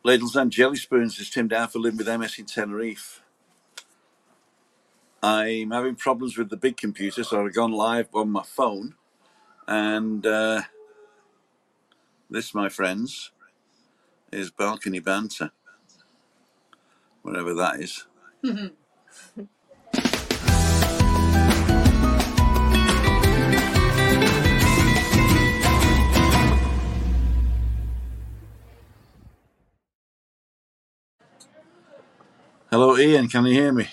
Ladles and Jelly Spoons, is Tim Down for Living with MS in Tenerife. I'm having problems with the big computer, so I've gone live on my phone. And this, my friends, is Balcony Banter, whatever that is. Hello, Ian. Can you hear me?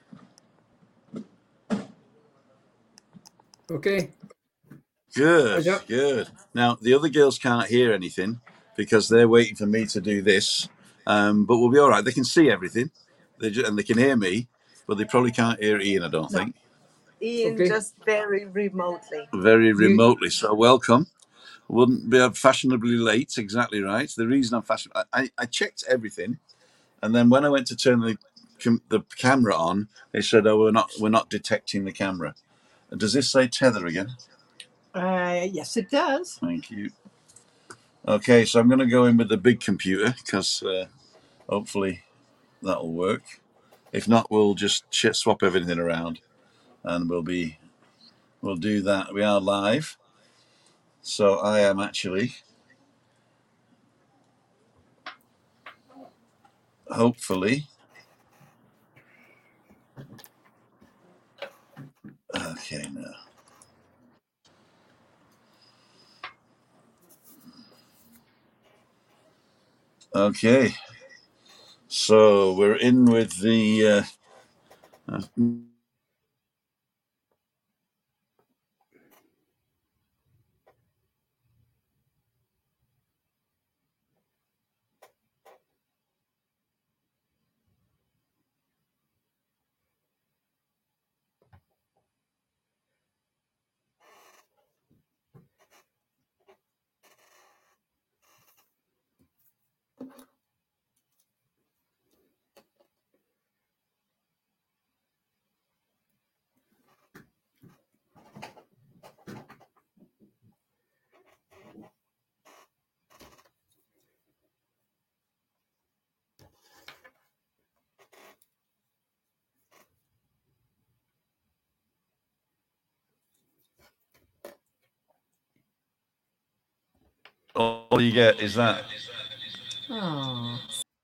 Okay. Good. Now, the other girls can't hear anything because they're waiting for me to do this. But we'll be all right. They can see everything, and they can hear me, but they probably can't hear Ian, I don't think. Ian, Okay. just very remotely. Very remotely. So welcome. Wouldn't be fashionably late. Exactly right. The reason I'm I checked everything, and then when I went to turn the camera on, they said, "Oh, we're not detecting the camera." Does this say tether again? Yes, it does. Thank you. Okay, so I'm going to go in with the big computer because hopefully that'll work. If not, we'll just swap everything around, and we'll do that. We are live, so I am actually hopefully. Okay, now. Okay, so we're in with the. All you get is that. Oh.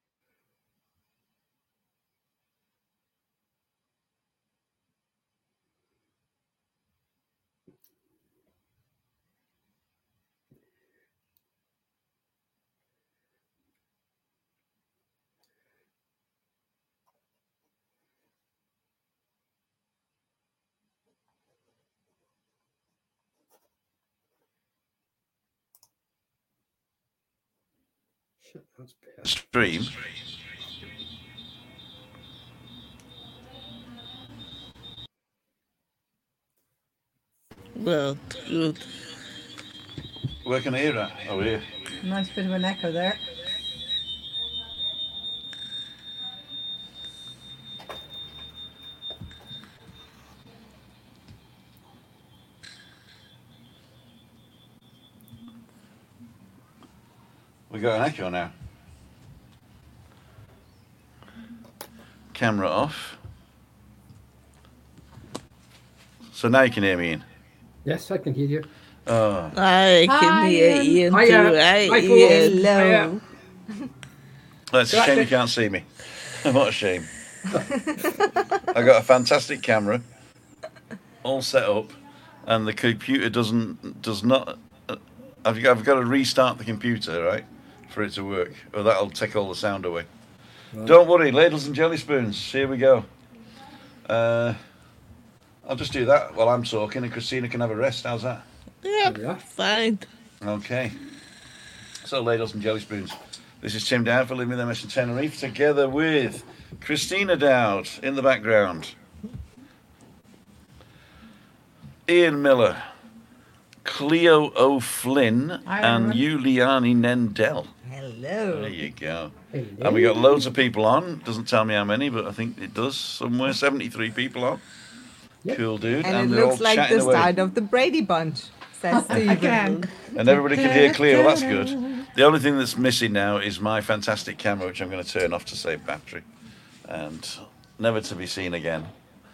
That's bad. Stream. Well, good. Where can I hear that? Oh, here. Nice bit of an echo there. We got an echo now. Camera off. So now you can hear me, Ian. Yes, I can hear you. I can hear Ian too. Hello. It's a shame you can't see me. What a shame. I got a fantastic camera, all set up, and the computer does not. I've got to restart the computer, right, for it to work, or that'll take all the sound away. Right. Don't worry, ladles and jelly spoons. Here we go. I'll just do that while I'm talking, and Christina can have a rest. How's that? Yeah, fine. Okay. So, ladles and jelly spoons. This is Tim Dowd for Living with MS in Tenerife, together with Christina Dowd in the background, Ian Miller, Cleo O'Flynn, and Juliani Nendel. Hello. There you go. Hello. And we got loads of people on. Doesn't tell me how many, but I think it does somewhere. 73 people on. Yep. Cool, dude. And it looks like the start of the Brady Bunch, says Stephen. And everybody can hear Cleo. That's good. The only thing that's missing now is my fantastic camera, which I'm going to turn off to save battery, and never to be seen again.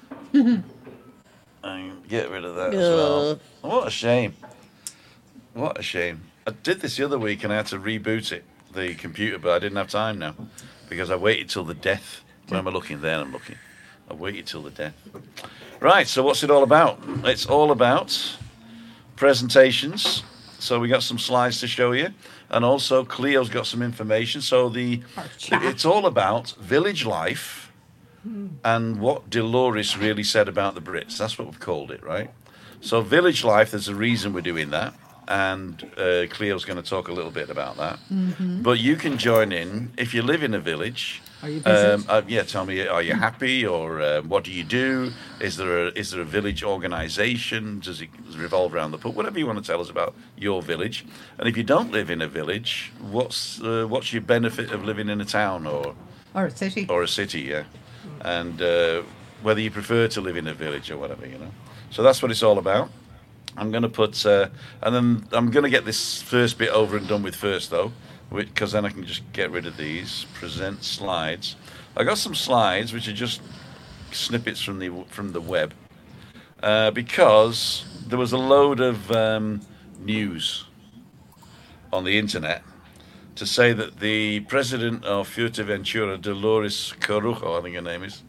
And get rid of that as well. What a shame. What a shame. I did this the other week and I had to reboot it, the computer, but I didn't have time now because I waited till the death. Where am I looking? There I'm looking. I waited till the death. Right, so what's it all about? It's all about presentations. So we got some slides to show you. And also Cleo's got some information. So it's all about village life and what Dolores really said about the Brits. That's what we've called it, right? So village life, there's a reason we're doing that. And Cleo's going to talk a little bit about that. But you can join in if you live in a village. Are you busy? Yeah, tell me, are you happy, or what do you do? Is there a village organisation? Does it revolve around the pub? Whatever you want to tell us about your village. And if you don't live in a village, what's your benefit of living in a town or a city? Or a city, yeah. And whether you prefer to live in a village or whatever, you know. So that's what it's all about. I'm going to put, and then I'm going to get this first bit over and done with first, though, because then I can just get rid of these. Present slides. I got some slides which are just snippets from the web, because there was a load of news on the internet to say that the president of Fuerteventura, Dolores Corujo, I think her name is,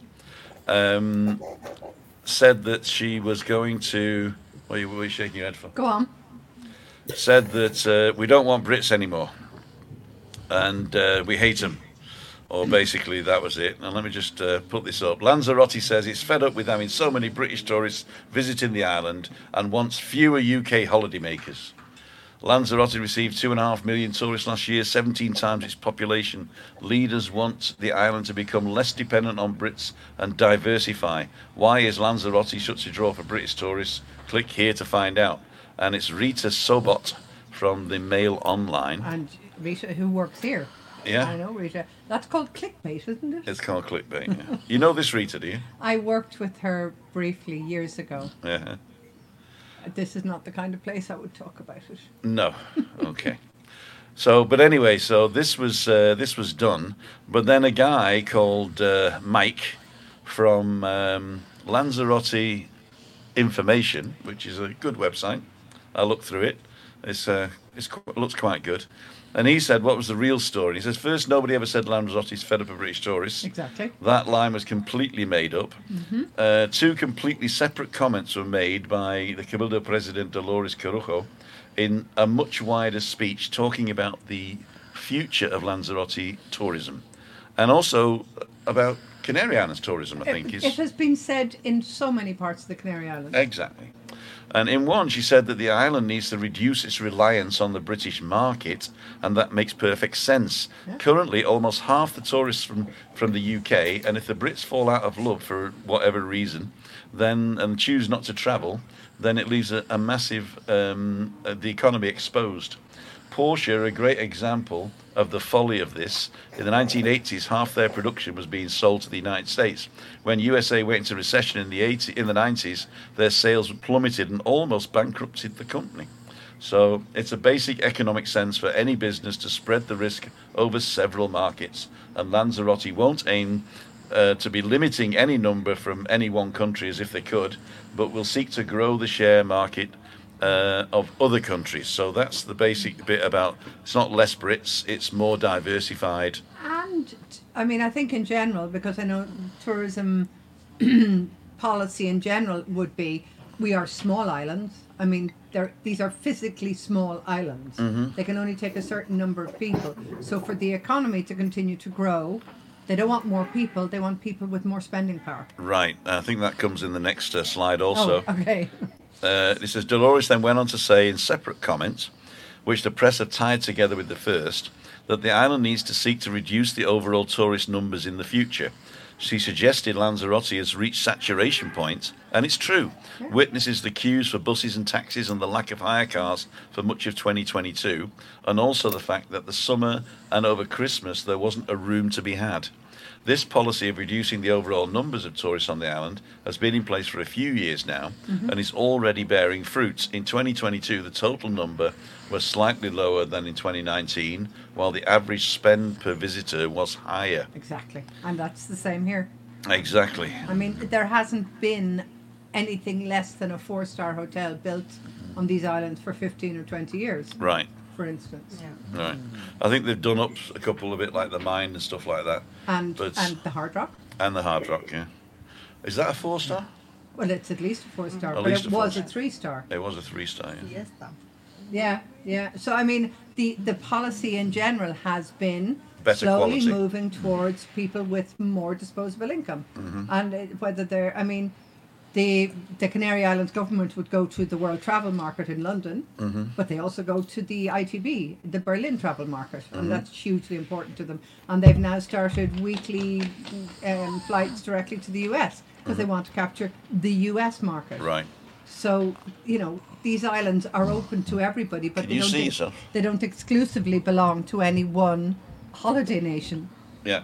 said that she was going to. What are you shaking your head for? Go on. Said that we don't want Brits anymore, and we hate them. Or basically that was it. And let me just put this up. Lanzarote says it's fed up with having so many British tourists visiting the island and wants fewer UK holidaymakers. Lanzarote received 2.5 million tourists last year, 17 times its population. Leaders want the island to become less dependent on Brits and diversify. Why is Lanzarote such a draw for British tourists? Click here to find out. And it's Rita Sobot from the Mail Online. And Rita, who works here. Yeah. I know Rita. That's called clickbait, isn't it? It's called clickbait, yeah. You know this Rita, do you? I worked with her briefly years ago. Yeah. This is not the kind of place I would talk about it. No. Okay. So, but anyway, so this was done. But then a guy called Mike from Lanzarote Information, which is a good website. I looked through it. It looks quite good. And he said, what was the real story? He says, first, nobody ever said Lanzarote's fed up of British tourists. Exactly. That line was completely made up. Mm-hmm. Two completely separate comments were made by the Cabildo President Dolores Corujo in a much wider speech talking about the future of Lanzarote tourism and also about Canary Islands tourism, I think. It has been said in so many parts of the Canary Islands. Exactly. And in one, she said that the island needs to reduce its reliance on the British market, and that makes perfect sense. Yeah. Currently, almost half the tourists from the UK, and if the Brits fall out of love for whatever reason, then and choose not to travel, then it leaves a massive the economy exposed. Porsche are a great example of the folly of this. In the 1980s, half their production was being sold to the United States. When USA went into recession in the 90s, their sales plummeted and almost bankrupted the company. So it's a basic economic sense for any business to spread the risk over several markets. And Lanzarote won't aim to be limiting any number from any one country as if they could, but will seek to grow the share market of other countries. So that's the basic bit about it's not less Brits, it's more diversified. And I mean, I think in general, because I know tourism policy in general would be, we are small islands. I mean, these are physically small islands. Mm-hmm. They can only take a certain number of people. So for the economy to continue to grow, they don't want more people, they want people with more spending power. Right, I think that comes in the next slide also. Oh, okay. It says, Dolores then went on to say in separate comments, which the press have tied together with the first, that the island needs to seek to reduce the overall tourist numbers in the future. She suggested Lanzarote has reached saturation point, and it's true. Yeah. Witnesses the queues for buses and taxis and the lack of hire cars for much of 2022, and also the fact that the summer and over Christmas there wasn't a room to be had. This policy of reducing the overall numbers of tourists on the island has been in place for a few years now and is already bearing fruits. In 2022, the total number was slightly lower than in 2019, while the average spend per visitor was higher. Exactly. And that's the same here. Exactly. I mean, there hasn't been anything less than a 4-star hotel built on these islands for 15 or 20 years, Right. for instance. Yeah. Right. I think they've done up a couple of it, like the Mine and stuff like that. And But- the Hard Rock. And the Hard Rock, yeah. Is that a 4-star? Well, it's at least a 4-star, At but least it a was a 4-star. 3-star. It was a 3-star, yeah. Fiesta. Yeah, yeah. So I mean, the policy in general has been Better slowly quality. moving towards people with more disposable income, and whether they're, I mean, the Canary Islands government would go to the World Travel Market in London, but they also go to the ITB, the Berlin Travel Market, and that's hugely important to them. And they've now started weekly flights directly to the US because they want to capture the US market. Right. So, you know, these islands are open to everybody, but Can you see yourself? they don't exclusively belong to any one holiday nation. Yeah.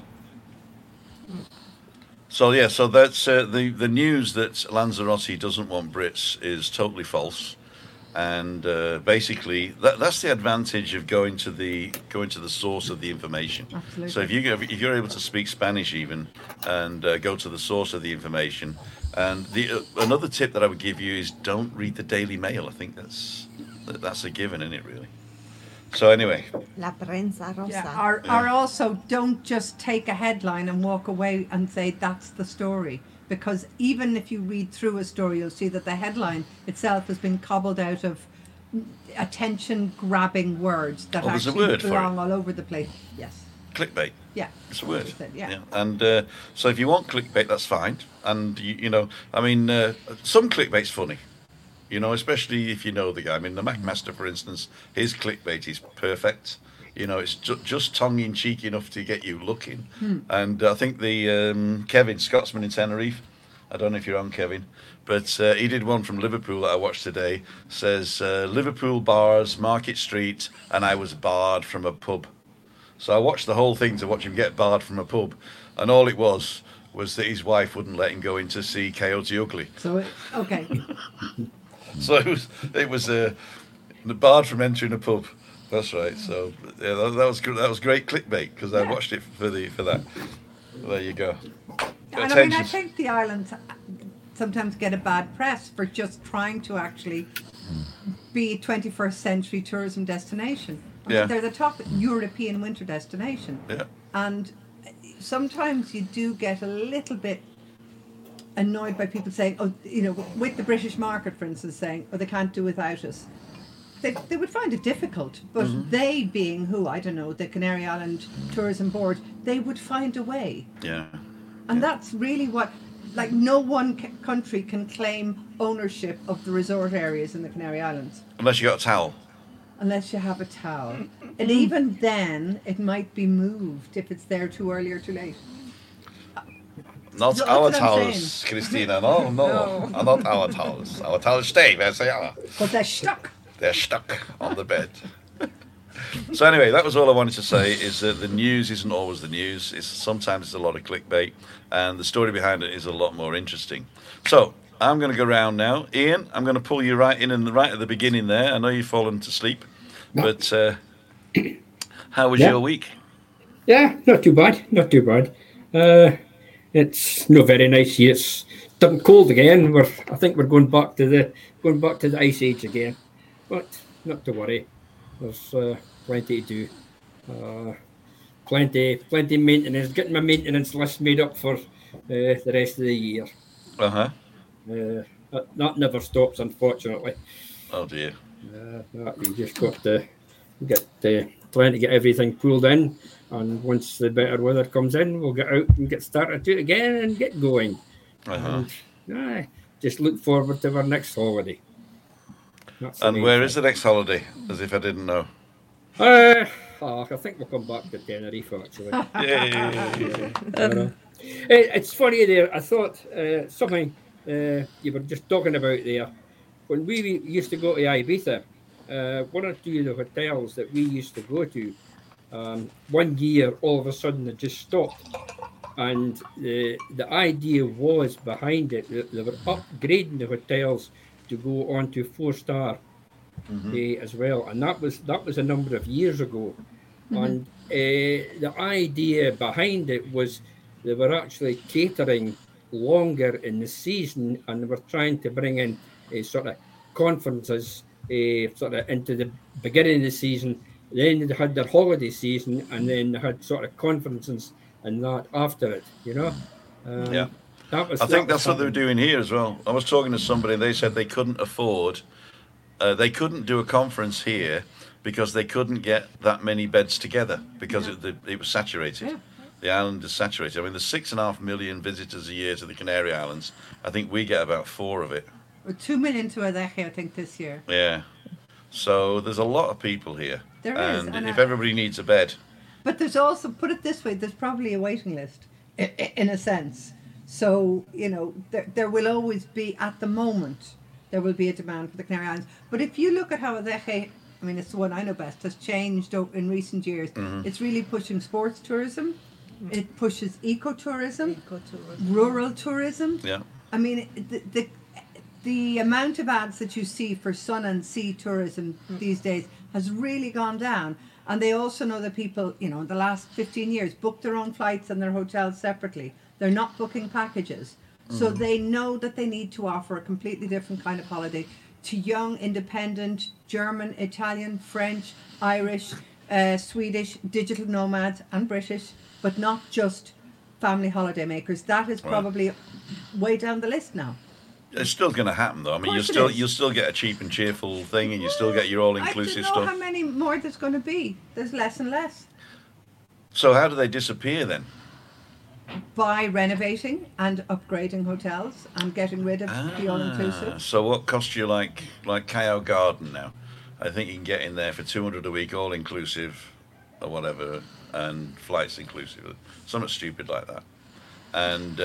So yeah, so that's the news that Lanzarote doesn't want Brits is totally false, and basically that's the advantage of going to the source of the information. Absolutely. So if you're able to speak Spanish even and go to the source of the information, and the another tip that I would give you is don't read the Daily Mail. I think that's a given, isn't it? Really. So anyway, La prensa rosa. Yeah, or also don't just take a headline and walk away and say that's the story. Because even if you read through a story, you'll see that the headline itself has been cobbled out of attention-grabbing words that there's a actually word for belong it. all over the place. Yes. clickbait. Yeah. It's a word. Yeah. And so if you want clickbait, that's fine. And, you know, I mean, some clickbait's funny. You know, especially if you know the guy. I mean, the McMaster, for instance, his clickbait is perfect. You know, it's just tongue-in-cheek enough to get you looking. And I think the Kevin, Scotsman in Tenerife, I don't know if you're on, Kevin, but he did one from Liverpool that I watched today. Says, Liverpool bars, Market Street, and I was barred from a pub. So I watched the whole thing to watch him get barred from a pub. And all it was that his wife wouldn't let him go in to see Coyote Ugly. So, okay. So it was barred from entering a pub. That's right. So yeah, that was great clickbait because I watched it for that. There you go. And I mean, I think the islands sometimes get a bad press for just trying to actually be a 21st century tourism destination. I mean, Yeah. they're the top European winter destination. Yeah. And sometimes you do get a little bit annoyed by people saying, oh, you know, with the British market, for instance, saying, oh, they can't do without us. They would find it difficult, but they being who, I don't know, the Canary Island Tourism Board, they would find a way. Yeah. And that's really what, like, no one country can claim ownership of the resort areas in the Canary Islands. Unless you got a towel. Unless you have a towel. And even then, it might be moved if it's there too early or too late. Not That's our what I'm towels, Christina. No, not our towels. Our towels stay where they are. But they're stuck. They're stuck on the bed. So anyway, that was all I wanted to say, is that the news isn't always the news. Sometimes it's a lot of clickbait, and the story behind it is a lot more interesting. So I'm going to go round now. Ian, I'm going to pull you right at the beginning there. I know you've fallen to sleep, but how was your week? Yeah, not too bad. Not too bad. It's not very nice here. It's turned cold again. I think we're going back to the ice age again. But not to worry. There's plenty to do. Plenty maintenance. Getting my maintenance list made up for the rest of the year. That never stops, unfortunately. Oh dear. You just got to get trying to get everything pulled in, and once the better weather comes in, we'll get out and get started to it again and get going. And, just look forward to our next holiday. And where is the next holiday? As if I didn't know. I think we'll come back to Tenerife, actually. It's funny there. I thought something you were just talking about there. When we used to go to Ibiza, one or two of the hotels that we used to go to, one year all of a sudden it just stopped. And the idea was behind it that they were upgrading the hotels to go on to 4-star as well, and that was a number of years ago. And the idea behind it was they were actually catering longer in the season, and they were trying to bring in sort of conferences sort of into the beginning of the season. Then they had their holiday season, and then they had sort of conferences and that after it. Yeah. I think that's what they were doing here as well. I was talking to somebody, they said they couldn't afford, they couldn't do a conference here because they couldn't get that many beds together because it was saturated. Yeah. The island is saturated. I mean, there's 6.5 million visitors a year to the Canary Islands. I think we get about 4 of it. 2 million to Adeje, I think, this year. Yeah. So there's a lot of people here. There is. And if everybody needs a bed. But there's also, put it this way, there's probably a waiting list, in a sense. So, there will always be, at the moment, there will be a demand for the Canary Islands. But if you look at how Adeje, I mean, it's the one I know best, has changed in recent years. It's really pushing sports tourism. It pushes ecotourism, rural tourism. Yeah. I mean, the amount of ads that you see for sun and sea tourism these days has really gone down. And they also know that people, in the last 15 years, book their own flights and their hotels separately. They're not booking packages. So they know that they need to offer a completely different kind of holiday to young, independent, German, Italian, French, Irish, Swedish, digital nomads and British, but not just family holiday makers. That is probably way down the list now. It's still going to happen, though. I mean, you'll still get a cheap and cheerful thing, and you still get your all-inclusive I don't know stuff. how many more there's going to be. There's less and less. So how do they disappear then? By renovating and upgrading hotels and getting rid of the all-inclusive. So what costs you like Callao Garden now? I think you can get in there for $200 a week, all-inclusive, or whatever, and flights inclusive, something stupid like that. And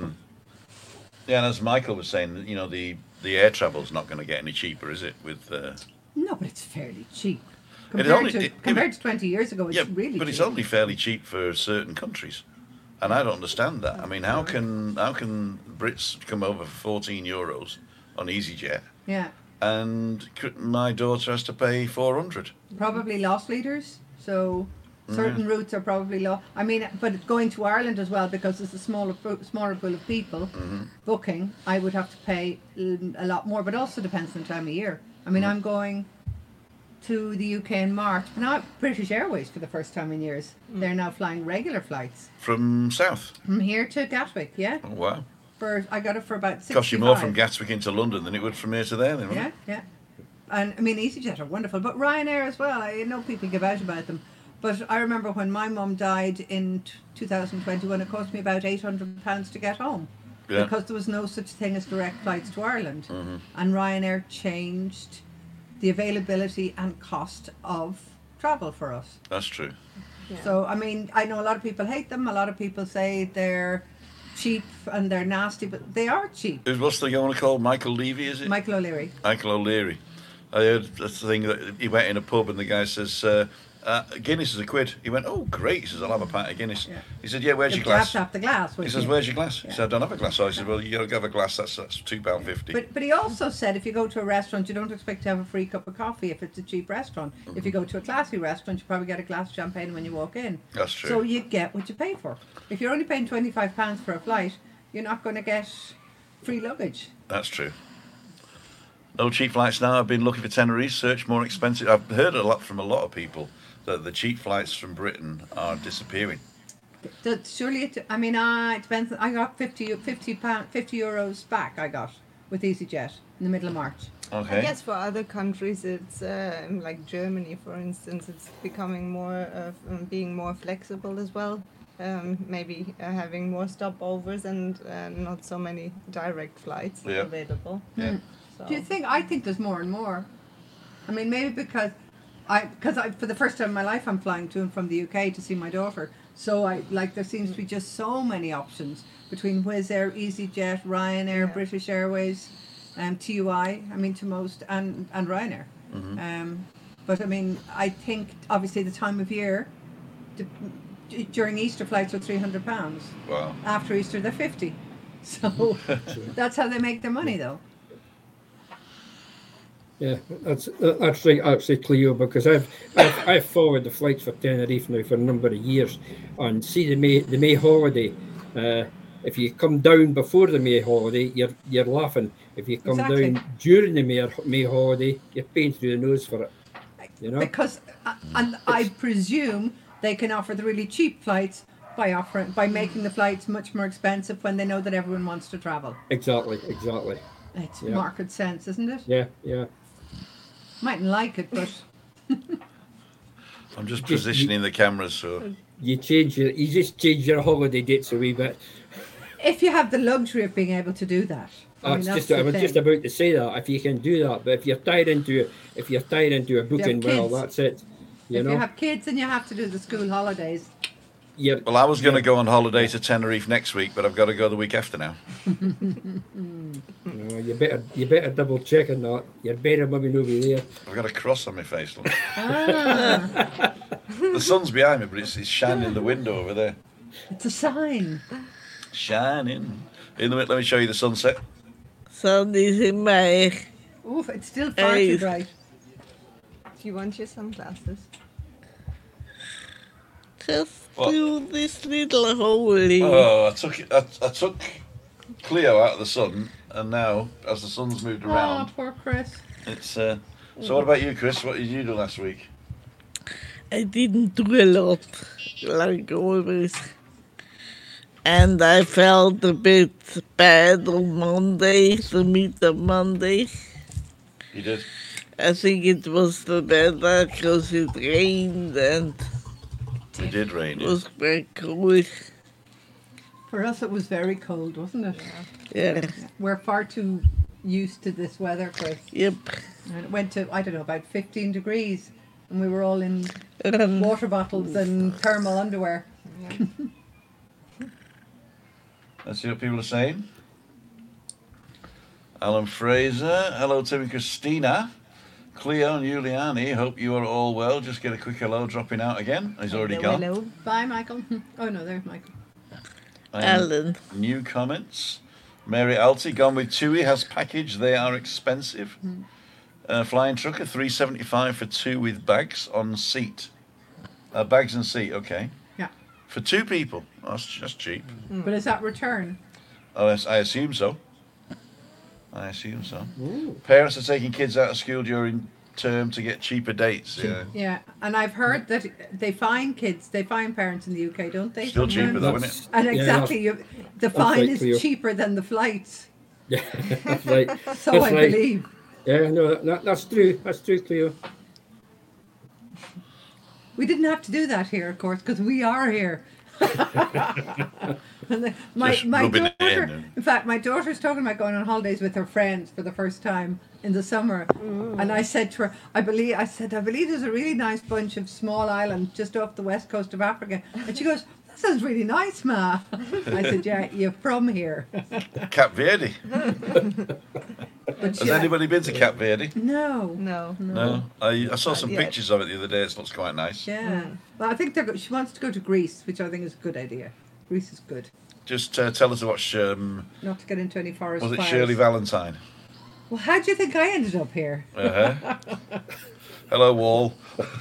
and as Michael was saying, the air travel's not going to get any cheaper, is it? With no, but it's fairly cheap compared to 20 years ago. It's really cheap. But it's only fairly cheap for certain countries, and I don't understand that. I mean, how can Brits come over for €14 on EasyJet? Yeah. And my daughter has to pay 400. Probably loss leaders. So certain routes are probably low. I mean, but going to Ireland as well, because it's a smaller pool of people booking, I would have to pay a lot more. But also depends on the time of year. I mean, I'm going to the UK in March. But now British Airways, for the first time in years, they're now flying regular flights. From south? From here to Gatwick, yeah. Oh, wow. I got it for about 65. Cost you more from Gatwick into London than it would from here to there, then, wouldn't it? Yeah. And I mean, EasyJet are wonderful, but Ryanair as well. I know people give out about them, but I remember when my mum died in 2021, it cost me about £800 to get home because there was no such thing as direct flights to Ireland, and Ryanair changed the availability and cost of travel for us. That's true. Yeah. So I mean, I know a lot of people hate them. A lot of people say they're cheap and they're nasty, but they are cheap. What's the guy want to call Michael Levy, is it? Michael O'Leary. Michael O'Leary. I heard the thing that he went in a pub and the guy says, Guinness is £1. He went, oh, great. He says, I'll have a pint of Guinness. Yeah. He said, yeah, where's your glass? You have to have the glass. He says, where's your glass? Yeah. He said, I don't have a glass. So I said, well, you got to have a glass, that's £2.50. But he also said if you go to a restaurant, you don't expect to have a free cup of coffee if it's a cheap restaurant. If you go to a classy restaurant, you probably get a glass of champagne when you walk in. That's true. So you get what you pay for. If you're only paying £25 for a flight, you're not going to get free luggage. That's true. No cheap flights now. I've been looking for Tenerife, search more expensive. I've heard a lot from a lot of people that the cheap flights from Britain are disappearing. Surely, it depends. I got €50 back. I got with EasyJet in the middle of March. Okay. I guess for other countries, it's like Germany, for instance, it's becoming more being more flexible as well. Maybe having more stopovers and not so many direct flights available. Yeah. So. Do you think? I think there's more and more. I mean, maybe because I for the first time in my life I'm flying to and from the UK to see my daughter. So there seems to be just so many options between Wizz Air, EasyJet, Ryanair, British Airways, TUI. I mean, to most and Ryanair. But I mean, I think obviously the time of year during Easter flights are £300. Wow. After Easter, they're 50. So that's how they make their money, though. Yeah, that's right, actually, Cleo, because I've followed the flights for Tenerife now for a number of years, and see the May holiday. If you come down before the May holiday, you're laughing. If you come Exactly. down during the May holiday, you're paying through the nose for it. You know, Because, and I presume they can offer the really cheap flights by making the flights much more expensive when they know that everyone wants to travel. exactly. It's Yeah. market sense, isn't it? Yeah. Mightn't like it, but I'm just positioning the cameras so. You just change your holiday dates a wee bit. if you have the luxury of being able to do that, I was just about to say that if you can do that, but if you're tied into a booking, well, kids. that's it. If you have kids and you have to do the school holidays, Well, I was going to go on holiday to Tenerife next week, but I've got to go the week after now. You better double check on that. You better maybe not be there. I've got a cross on my face. Look. The sun's behind me, but it's shining in the window over there. it's a sign. Shining. Let me show you the sunset. Sun is in my Oof, it's still far too bright. Do you want your sunglasses? just What? through this little hole. Oh, I took Cleo out of the sun, and now as the sun's moved Oh, around, poor Chris. it's. So what about you, Chris? What did you do last week? I didn't do a lot, like always. And I felt a bit bad on Monday, the meet on Monday. You did. I think it was the weather because it rained and It did rain. it was quite cold. For us, it was very cold, wasn't it? Yeah. We're far too used to this weather, Chris. Yep. And it went to, I don't know, about 15 degrees. And we were all in Um, water bottles and thermal underwear. Yeah. Let's see what people are saying. Alan Fraser. Hello, Tim and Christina. Cleo and Giuliani. Hope you are all well. Just get a quick hello dropping out again. He's already gone. Hello. Bye, Michael. Oh, no, there's Michael. Alan. New comments. Mary Alty, gone with TUI, has package. They are expensive. Flying Trucker, $375 for two with bags on seat. Bags and seat, okay. Yeah. For two people. That's just cheap. But is that return? Oh, I assume so. Parents are taking kids out of school during term to get cheaper dates. Yeah. Yeah. And I've heard that they fine parents in the UK, don't they? Still cheaper though, sometimes? isn't it? And Yeah, exactly, the fine right, is Cleo. cheaper than the flights. Yeah, that's right. So That's I right. believe. Yeah, no, that's true. That's true, Cleo. We didn't have to do that here, of course, because we are here. And my Just rubbing it daughter, in. fact, my daughter's talking about going on holidays with her friends for the first time in the summer. And I said to her, I believe there's a really nice bunch of small islands just off the west coast of Africa. And she goes, that sounds really nice, Ma. I said, yeah, you're from here. Cap Verde. But Has anybody been to Cap Verde? No. No. I saw some yet. pictures of it the other day. It looks quite nice. Yeah. Well, I think she wants to go to Greece, which I think is a good idea. Greece is good. Just tell us to watch. Not to get into any forest Was it fires. Shirley Valentine? Well, how do you think I ended up here? Uh-huh. Hello, Wall.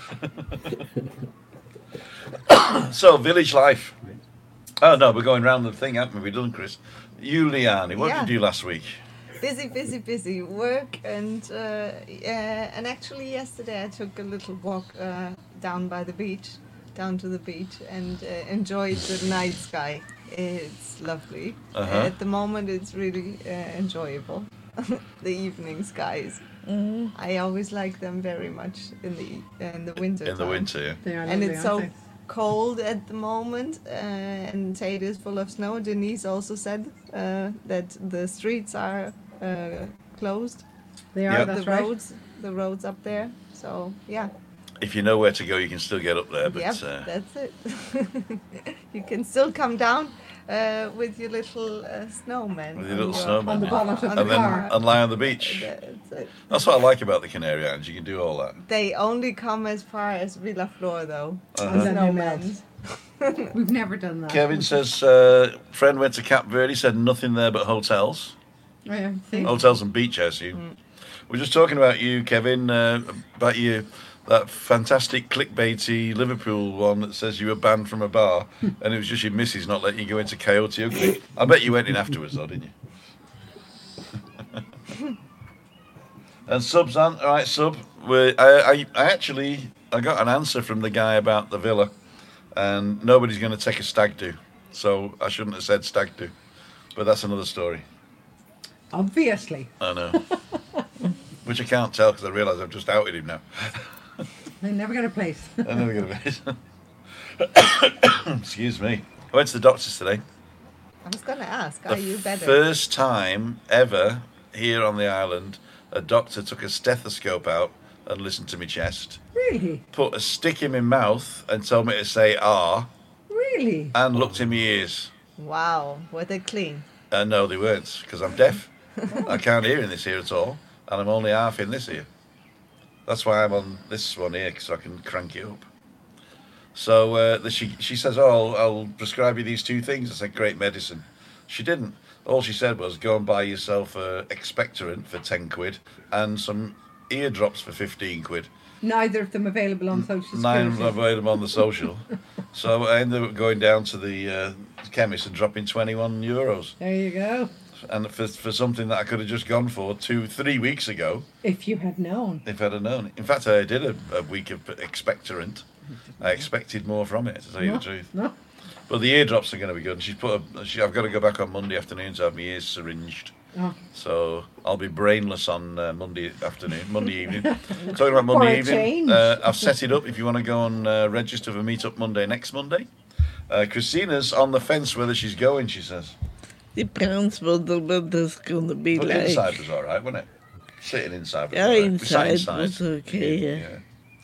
So, village life. Oh, no, we're going round the thing, haven't we? Done, Chris. Giuliani, what did you do last week? Busy work and actually yesterday I took a little walk down to the beach and enjoyed the night sky. It's lovely. Uh-huh. At the moment it's really enjoyable. The evening skies. I always like them very much in the winter. In the time. winter, yeah. They are And lovely, it's so aren't cold at the moment, and Tate is full of snow. Denise also said that the streets are closed. they? They are, Yeah. that's the right. roads up there. So yeah, If you know where to go, you can still get up there. But yep, that's it. You can still come down with your little snowman. With your little on snowman, On the yeah. bonnet of the And then car. and lie on the beach. That's what I like about the Canary Islands. You can do all that. They only come as far as Villaflor, though. Uh-huh. And then they melt. Snowmen. We've never done that. Kevin says, friend went to Cap Verde, said nothing there but hotels. Oh, yeah, see? Hotels and beach, I assume. We're just talking about you, Kevin, about that fantastic clickbaity Liverpool one that says you were banned from a bar and it was just your missus not letting you go into Coyote Ugly. I bet you went in afterwards, though, didn't you? And Sub's on. All right, Sub. I got an answer from the guy about the villa, and nobody's going to take a stag do. So I shouldn't have said stag do. But that's another story. Obviously. I know. Which I can't tell because I realise I've just outed him now. I never get a place. I never get a Excuse me. I went to the doctor's today. I was going to ask, The are you better? first time ever here on the island, a doctor took a stethoscope out and listened to my chest, Really? put a stick in my mouth and told me to say "ah," Really? and looked in my ears. Wow, were they clean? No, they weren't, because I'm deaf. I can't hear in this ear at all, and I'm only half in this ear. That's why I'm on this one here, so I can crank it up. So she says, "Oh, I'll prescribe you these two things." I said, "Great medicine." She didn't. All she said was, "Go and buy yourself a expectorant for 10 quid and some eardrops for 15 quid." Neither of them available on social Nine security. of them on the social. So I ended up going down to the chemist and dropping 21 euros. There you go. And for something that I could have just gone for 2-3 weeks ago, If you had known. if I'd have known. In fact, I did a week of expectorant. I expected more from it, to tell you the truth. No. But the eardrops are going to be good. And I've got to go back on Monday afternoon to have my ears syringed. Oh. So I'll be brainless on Monday evening. Talking about Monday For a evening, change. I've set it up. If you want to go and register for Meetup next Monday. Christina's on the fence whether she's going, she says. Depends what the weather's gonna be But like. inside was all right, wasn't it? Sitting inside was Yeah, all right. We sat inside was okay, yeah.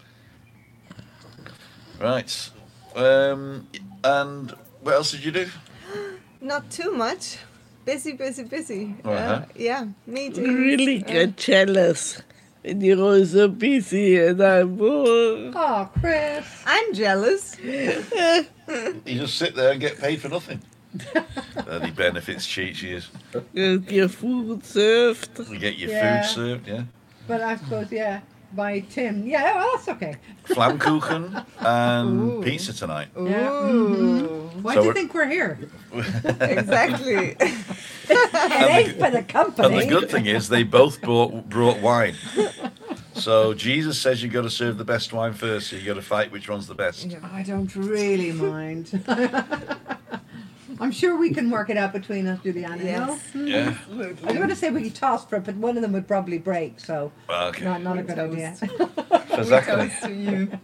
Right. And what else did you do? Not too much. Busy. Uh-huh. Yeah, meetings. Really get jealous when you're all so busy and I'm bored. Oh, Chris. I'm jealous. You just sit there and get paid for nothing. Bloody benefits cheat she is. Get your food served. You get your Yeah. food served, yeah. But I suppose, yeah, by Tim. Yeah, well, that's okay. Flammkuchen and Ooh. pizza tonight. Ooh, Why So do you we're- think we're here? exactly. It ain't for the And company. the good thing is they both brought wine. So Jesus says you got to serve the best wine first, so you got to fight which one's the best. I don't really mind. I'm sure we can work it out between us, Juliana. Yes. No? Yeah. I was going to say we could toss for it, but one of them would probably break, so Okay. not a good idea. Exactly. Toast to you.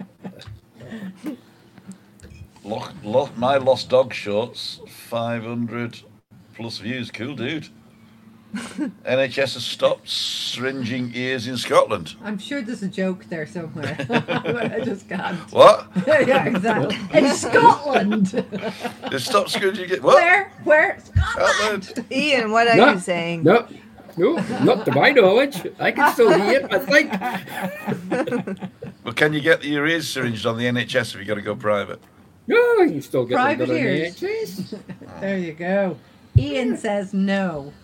My Lost Dog shorts, 500 plus views. Cool, dude. NHS has stopped syringing ears in Scotland. I'm sure there's a joke there somewhere. I just can't. What? Yeah, exactly. In Scotland. They stopped syringing it. What? Where? Scotland. Scotland. Ian, what are No. you saying? No, not to my knowledge. I can still hear it, I think. Well, can you get your ears syringed on the NHS if you got to go private? No, you can still get Private them done on the ears. NHS. There you go. Ian says no.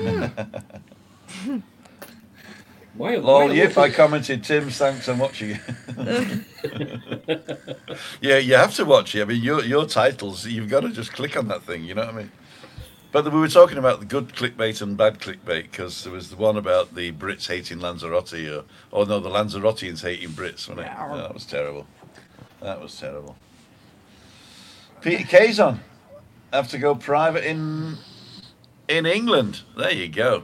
Lol, yep, I commented, Tim's thanks, I'm watching it. Yeah, you have to watch it. I mean, your titles, you've got to just click on that thing, you know what I mean? But we were talking about the good clickbait and bad clickbait, because there was the one about the Brits hating Lanzarote, or no, the Lanzaroteans hating Brits, wasn't it? Yeah. Oh, that was terrible. That was terrible. Peter Kay's on. Have to go private in England. There you go.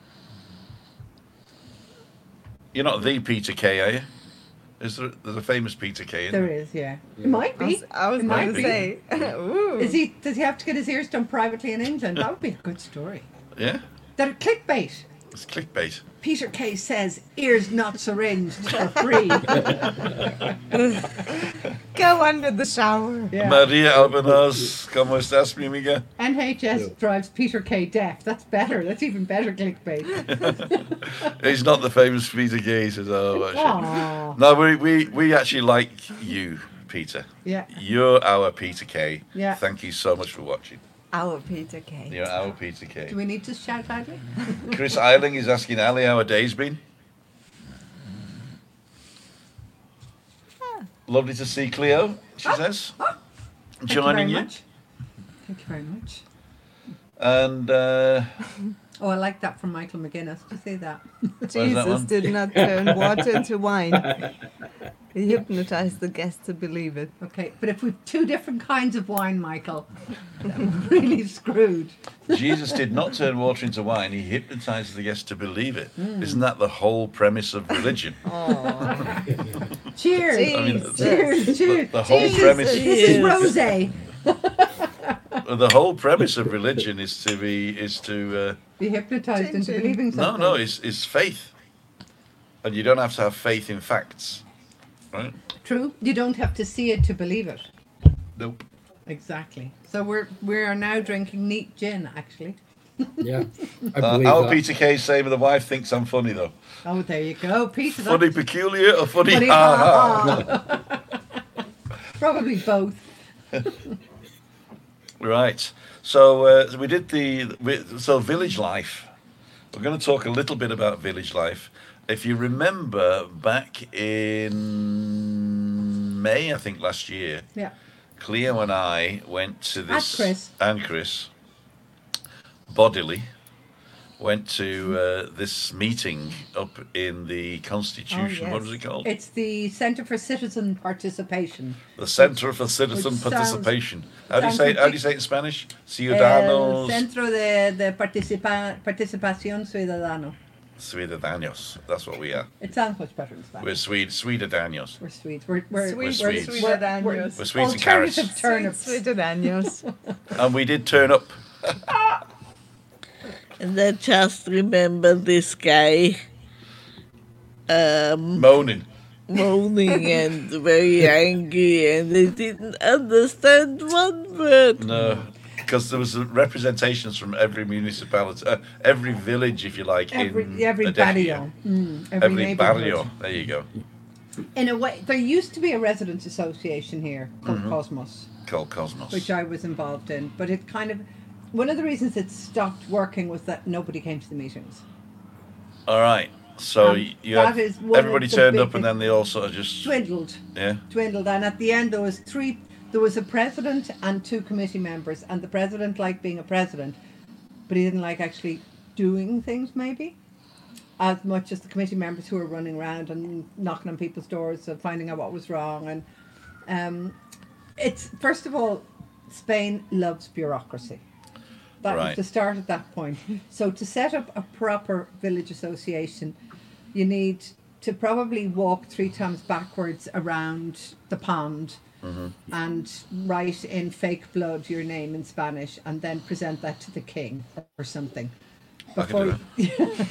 You're not the Peter Kay, are you? There's a famous Peter Kay, isn't There there? is, yeah. It might be. I was It going might to be. say. Ooh. Does he have to get his ears done privately in England? That would be a good story. Yeah? That clickbait. It's clickbait. Peter Kay says ears not syringed for free. Go under the shower. Yeah. Maria Albanaz, ¿cómo estás, mi amiga? NHS drives Peter K. deaf. That's better. That's even better clickbait. He's not the famous Peter Kay. He says, oh, actually. Aw. No, we actually like you, Peter. Yeah. You're our Peter Kay. Yeah. Thank you so much for watching. Our Peter Kay. You're our Peter Do Kay. we need to shout loudly? Chris Eiling is asking Ali how her day's been. Lovely to see Cleo, she says. Thank Joining you. you. Very much. Thank you very much. And Oh, I like that from Michael McGuinness. Did you see that? that Jesus one? did not turn water into wine. He hypnotized the guests to believe it. Okay, but if we've two different kinds of wine, Michael, then we're really screwed. Jesus did not turn water into wine. He hypnotized the guests to believe it. Mm. Isn't that the whole premise of religion? Cheers! I mean, Cheers! Cheers! the whole Jesus, premise- This is rosé. The whole premise of religion is to Be hypnotized into Chin-chin. believing something. no, it's faith, and you don't have to have faith in facts, right? True. You don't have to see it to believe it. Nope. Exactly. So we are now drinking neat gin, actually. Yeah, I believe Our that. Peter Kay saying the wife thinks I'm funny though. Oh, there you go, Peter. Funny that's peculiar or funny funny. ha Ha-ha. Probably both. Right. So we did so village life. We're going to talk a little bit about village life. If you remember back in May, I think last year, Yeah. Cleo and I went to this. Chris. And Chris. Bodily. Went to this meeting up in the Constitution. Oh, What yes. was it called? It's the Centre for Citizen Participation. The Centre for Citizen which sounds- Participation. How do you sounds say it in Spanish? El Ciudadanos Centro de Participación Ciudadano. Ciudadanos. That's what we are. It sounds much better in Spanish. We're Swedanos. We're Swedes. We're Sweet, Swedes. Swedes. We're Swedes and carrots. alternative turnips. Sweeter than yours. And we did turn up. And I just remember this guy Moaning. moaning and very angry, and they didn't understand one word. No. Because there was representations from every municipality, every village, if you like, Every in barrio. Adecchia. Every Every neighborhood. barrio. There you go. In a way, there used to be a residents' association here called Mm-hmm. Cosmos, Called Cosmos. which I was involved in. But it kind of, one of the reasons it stopped working was that nobody came to the meetings. All right. So you that had, is one of everybody the turned big up and then they all sort of just, Dwindled. yeah. And at the end there was a president and two committee members, and the president liked being a president, but he didn't like actually doing things maybe as much as the committee members who were running around and knocking on people's doors and finding out what was wrong. And it's, first of all, Spain loves bureaucracy. That was Right. to start at that point. So to set up a proper village association, you need to probably walk 3 times backwards around the pond and write in fake blood your name in Spanish and then present that to the king or something. I can do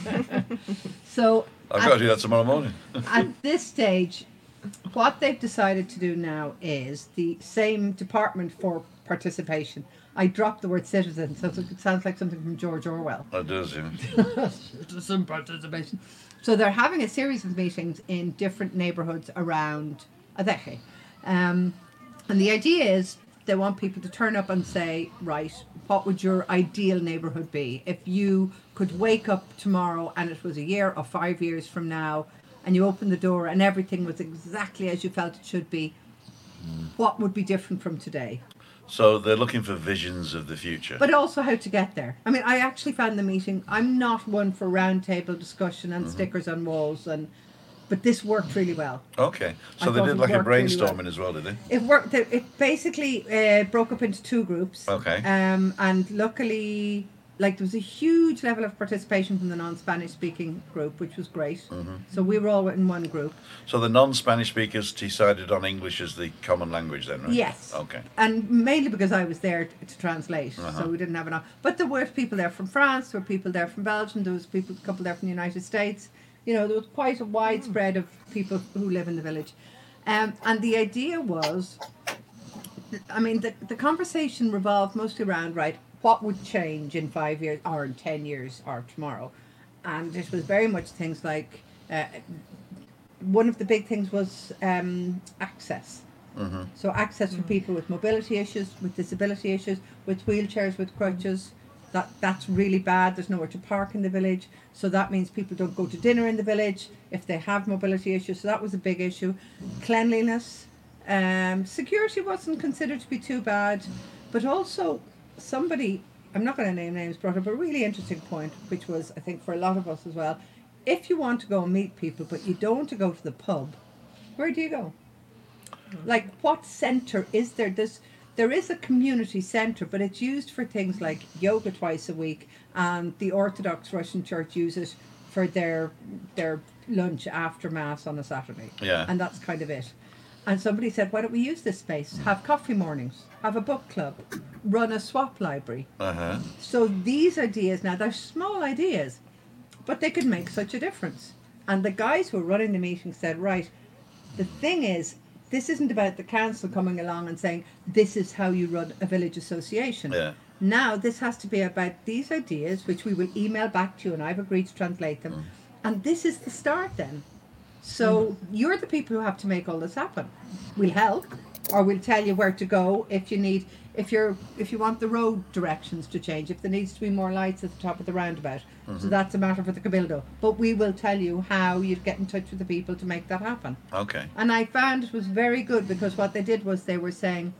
So I've got to do that tomorrow morning. at this stage, what they've decided to do now is the same department for participation. I dropped the word citizen, so it sounds like something from George Orwell. That does, yeah. Citizen participation. So they're having a series of meetings in different neighbourhoods around Adecchia. And the idea is they want people to turn up and say, right, what would your ideal neighbourhood be? If you could wake up tomorrow and it was a year or 5 years from now and you opened the door and everything was exactly as you felt it should be, what would be different from today? So they're looking for visions of the future. But also how to get there. I mean, I actually found the meeting, I'm not one for round table discussion and stickers on walls, but this worked really well. Okay. So I they thought did it like a worked really brainstorming well. as well, did they? It worked. It basically broke up into 2 groups. Okay. And luckily, like, there was a huge level of participation from the non-Spanish speaking group, which was great. So we were all in one group. So the non-Spanish speakers decided on English as the common language then, right? Yes. Okay. And mainly because I was there to translate, so we didn't have enough. But there were people there from France, there were people there from Belgium, there was a couple there from the United States. You know, there was quite a widespread of people who live in the village. And the idea was, I mean, the conversation revolved mostly around, right, what would change in 5 years or in 10 years or tomorrow? And it was very much things like, one of the big things was access. Mm-hmm. So access for people with mobility issues, with disability issues, with wheelchairs, with crutches. That's really bad. There's nowhere to park in the village. So that means people don't go to dinner in the village if they have mobility issues. So that was a big issue. Cleanliness. Security wasn't considered to be too bad. But also somebody, I'm not going to name names, brought up a really interesting point, which was, I think, for a lot of us as well. If you want to go and meet people, but you don't want to go to the pub, where do you go? Like, what centre is there? There is a community centre, but it's used for things like yoga twice a week, and the Orthodox Russian Church use it for their lunch after Mass on a Saturday. Yeah. And that's kind of it. And somebody said, why don't we use this space? Have coffee mornings, have a book club, run a swap library. Uh-huh. So these ideas now, they're small ideas, but they could make such a difference. And the guys who were running the meeting said, right, the thing is, this isn't about the council coming along and saying, this is how you run a village association. Yeah. Now, this has to be about these ideas, which we will email back to you, and I've agreed to translate them. And this is the start then. So you're the people who have to make all this happen. We'll help, or we'll tell you where to go if you need, if you want the road directions to change, if there needs to be more lights at the top of the roundabout. So that's a matter for the Cabildo. But we will tell you how you'd get in touch with the people to make that happen. Okay. And I found it was very good, because what they did was they were saying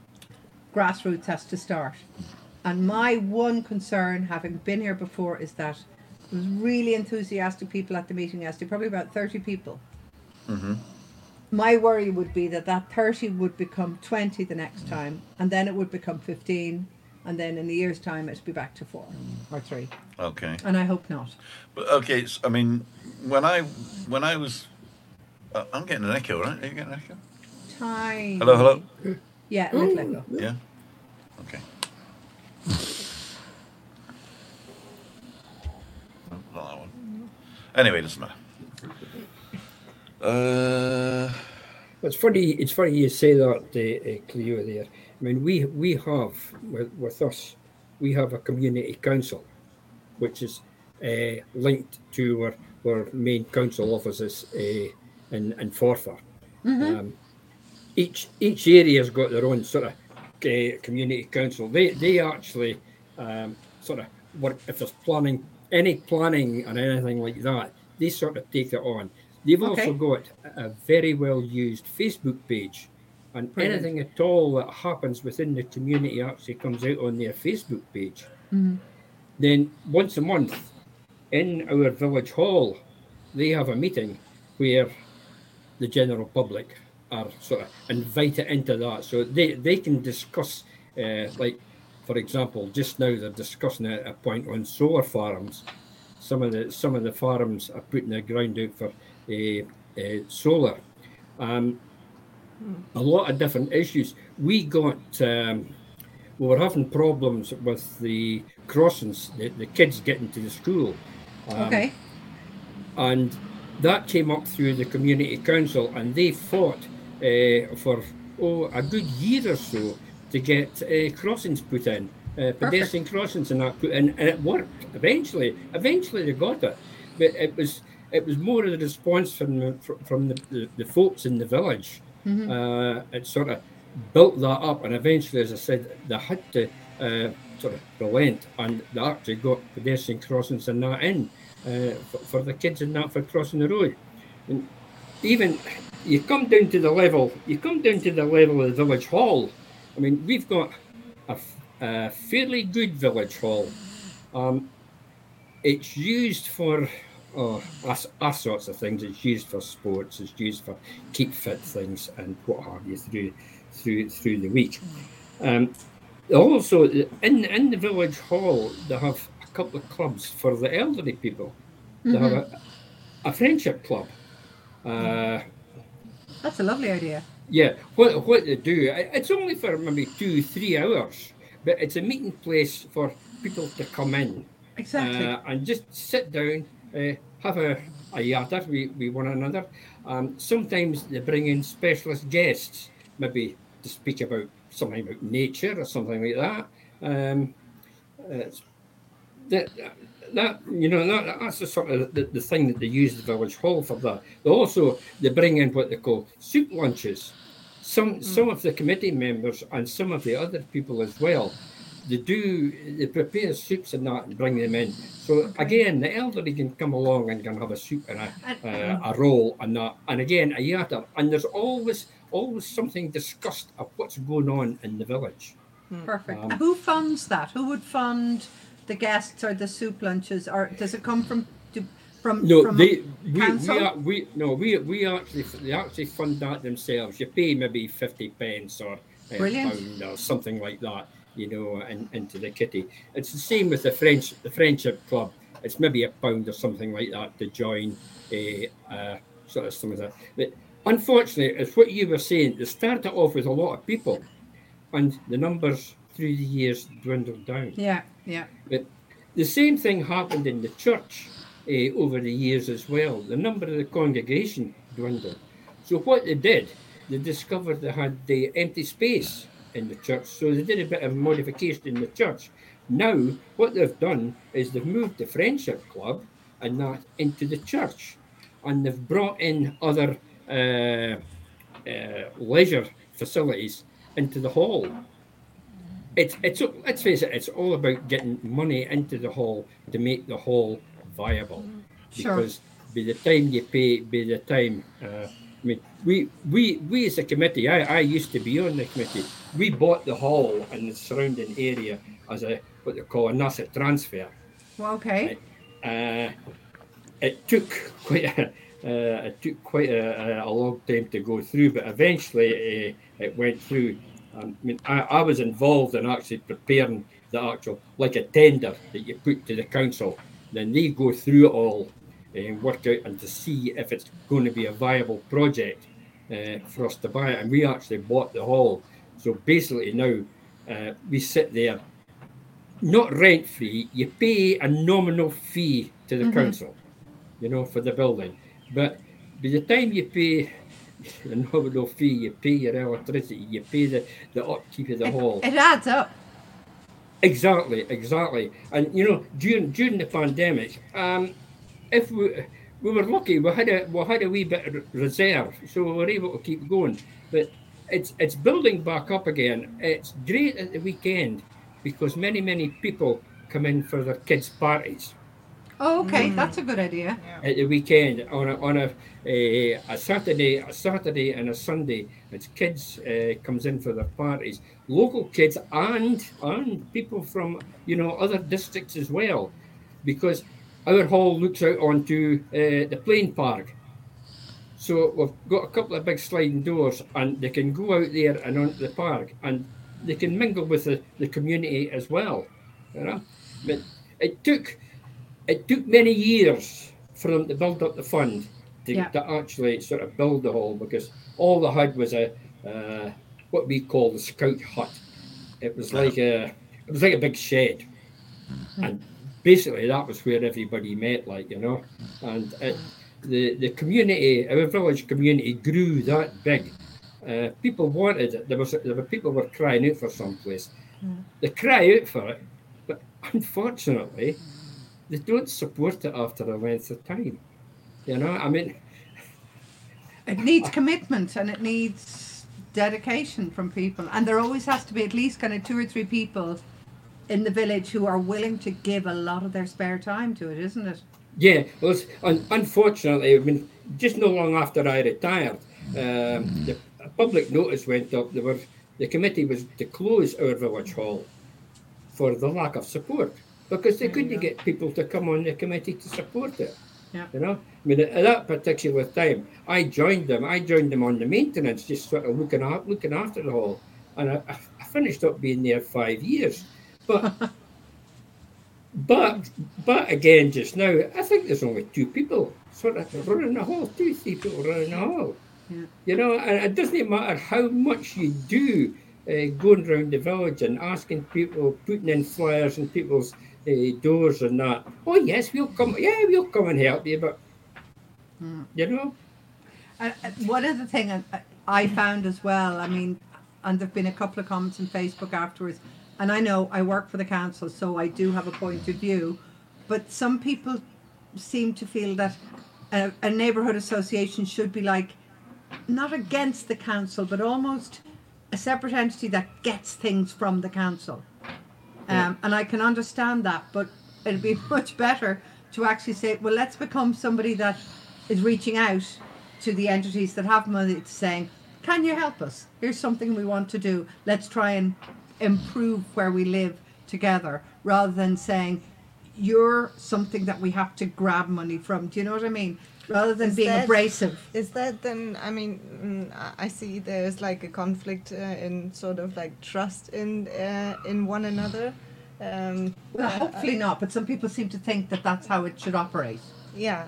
grassroots has to start. And my one concern, having been here before, is that there was really enthusiastic people at the meeting yesterday, probably about 30 people. Mm-hmm. My worry would be that 30 would become 20 the next time, and then it would become 15, and then in a year's time it'd be back to 4 or 3. Okay. And I hope not. But okay, so, I mean, when I was, I'm getting an echo, right? Are you getting an echo? Tiny. Hello. Yeah, a little echo. Yeah. Okay. Oh, not that one. Anyway, doesn't matter. It's funny you say that, Cleo, there. I mean, we have, with us, we have a community council, which is linked to our main council offices in Forfar. Mm-hmm. Each area's got their own sort of community council. They actually sort of work, if there's any planning and anything like that, they sort of take it on. They've also got a very well used Facebook page, and Brilliant. anything at all that happens within the community actually comes out on their Facebook page. Mm-hmm. Then once a month in our village hall, they have a meeting where the general public are sort of invited into that, so they can discuss, like, for example, just now they're discussing a point on solar farms. Some of the farms are putting their ground out for solar. A lot of different issues. We were having problems with the crossings, the kids getting to the school. And that came up through the community council, and they fought for a good year or so to get crossings put in, pedestrian crossings and that put in, and it worked. Eventually they got it, but it was more of the response from the folks in the village. Mm-hmm. It sort of built that up, and eventually, as I said, they had to sort of relent, and they actually got pedestrian crossings and that in for the kids and that for crossing the road. And even you come down to the level of the village hall. I mean, we've got a fairly good village hall. It's used for all sorts of things. It's used for sports. It's used for keep fit things and what have you through the week. Also, in the village hall, they have a couple of clubs for the elderly people. They have a friendship club. That's a lovely idea. Yeah, what they do, it's only for maybe 2-3 hours, but it's a meeting place for people to come in. Exactly. And just sit down, have a a yada with one another. Sometimes they bring in specialist guests, maybe to speak about something about nature or something like that. It's, that that's the sort of the thing that they use the village hall for. That they bring in what they call soup lunches. Some of the committee members and some of the other people as well, they prepare soups and that and bring them in. So again, the elderly can come along and can have a soup and a roll and that, and again a yata, and there's always something discussed of what's going on in the village. Perfect. Who funds that? Who would fund the guests or the soup lunches, or does it come from council? We actually fund that themselves. You pay maybe 50 pence or £1 or something like that, into the kitty. It's the same with the friendship club. It's maybe £1 or something like that to join sort of some of that. But unfortunately, it's what you were saying. They started off with a lot of people, and the numbers through the years dwindled down. Yeah. But the same thing happened in the church over the years as well. The number of the congregation dwindled. So what they did, they discovered they had the empty space in the church. So they did a bit of modification in the church. Now, what they've done is they've moved the Friendship Club and that into the church. And they've brought in other leisure facilities into the hall. It's let's face it, it's all about getting money into the hall to make the hall viable. Sure. Because by the time you pay, we as a committee, I used to be on the committee. We bought the hall and the surrounding area as what they call an asset transfer. Well, okay. It took quite a long time to go through, but eventually it went through. I was involved in actually preparing the actual, like a tender that you put to the council. Then they go through it all and work out and to see if it's going to be a viable project for us to buy it. And we actually bought the hall. So basically now we sit there, not rent free. You pay a nominal fee to the council, for the building. But by the time you pay a nominal fee, you pay your electricity, you pay the upkeep of the hall. It adds up. Exactly. And during the pandemic, if we were lucky, we had a wee bit of reserve, so we were able to keep going. But it's building back up again. It's great at the weekend because many people come in for their kids' parties. Oh, okay, that's a good idea. At the weekend, on a Saturday and a Sunday, it's kids comes in for their parties. Local kids and people from other districts as well, because our hall looks out onto the Plain Park. So we've got a couple of big sliding doors, and they can go out there and onto the park, and they can mingle with the community as well. But it took many years for them to build up the fund to actually sort of build the hall, because all they had was what we call the scout hut. It was like a big shed, and basically that was where everybody met, and the community, our village community, grew that big. People wanted it. There were people were crying out for someplace. They cry out for it, but unfortunately, they don't support it after a length of time. It needs commitment and it needs dedication from people, and there always has to be at least kind of 2 or 3 people in the village who are willing to give a lot of their spare time to it, isn't it? Yeah, well, unfortunately, just not long after I retired, the public notice went up. The committee was to close our village hall for the lack of support, because they couldn't get people to come on the committee to support it. Yeah. At that particular time, I joined them on the maintenance, just sort of looking after the hall, and I finished up being there 5 years. But again, just now, I think there's only 2 people sort of running the hall, 2, 3 people running the hall. Yeah. And it doesn't matter how much you do going around the village and asking people, putting in flyers in people's doors and that. Oh yes, we'll come. Yeah, we'll come and help you. But You know? One other thing I found as well, I mean, and there have been a couple of comments on Facebook afterwards, and I know I work for the council, so I do have a point of view, but some people seem to feel that a neighbourhood association should be like, not against the council, but almost a separate entity that gets things from the council. And I can understand that, but it'd be much better to actually say, well, let's become somebody that is reaching out to the entities that have money, to saying, can you help us? Here's something we want to do. Let's try and improve where we live together, rather than saying, you're something that we have to grab money from. Do you know what I mean? Rather than being abrasive. Is that then, I mean, I see there's like a conflict in sort of like trust in one another. Well, hopefully not, but some people seem to think that that's how it should operate. Yeah,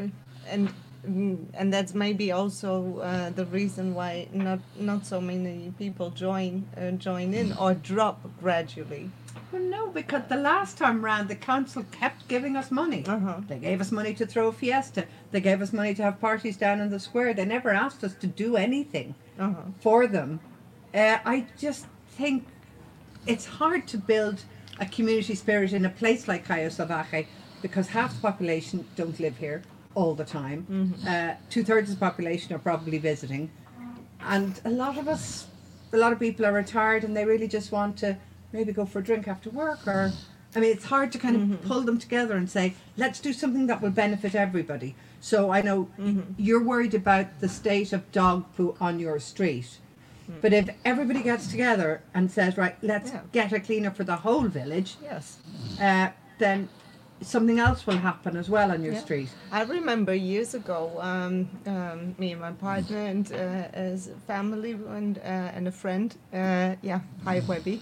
and that's maybe also the reason why not so many people join in or drop gradually. Well, no, because the last time round, the council kept giving us money. They gave us money to throw a fiesta. They gave us money to have parties down in the square. They never asked us to do anything for them. I just think it's hard to build a community spirit in a place like Cayo Salvaje, because half the population don't live here all the time. 2/3 of the population are probably visiting. And a lot of people are retired and they really just want to maybe go for a drink after work, or, I mean, it's hard to kind of pull them together and say, let's do something that will benefit everybody. So I know you're worried about the state of dog poo on your street. But if everybody gets together and says, right, let's get a cleaner for the whole village, then something else will happen as well on your street. I remember years ago, me and my partner and as a family and a friend, hi Webby.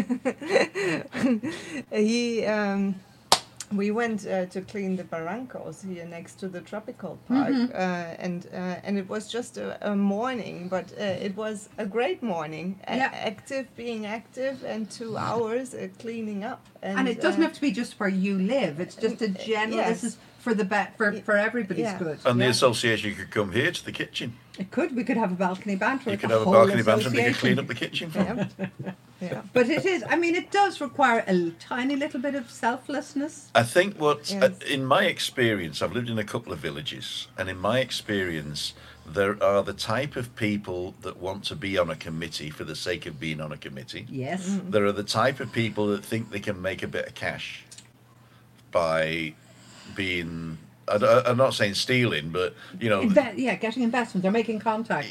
We went to clean the barrancos here next to the tropical park, and it was just a morning, but it was a great morning. Being active, and 2 hours cleaning up. And it doesn't have to be just where you live. It's just a general. This is for the for everybody's good. And the association could come here to the kitchen. It could. We could have a balcony banter. You could have a balcony banter and they could clean up the kitchen for them. But it is. I mean, it does require a tiny little bit of selflessness. I think in my experience, I've lived in a couple of villages, and in my experience, there are the type of people that want to be on a committee for the sake of being on a committee. Yes. There are the type of people that think they can make a bit of cash by being, I'm not saying stealing, but you know, getting investment. They're making contact.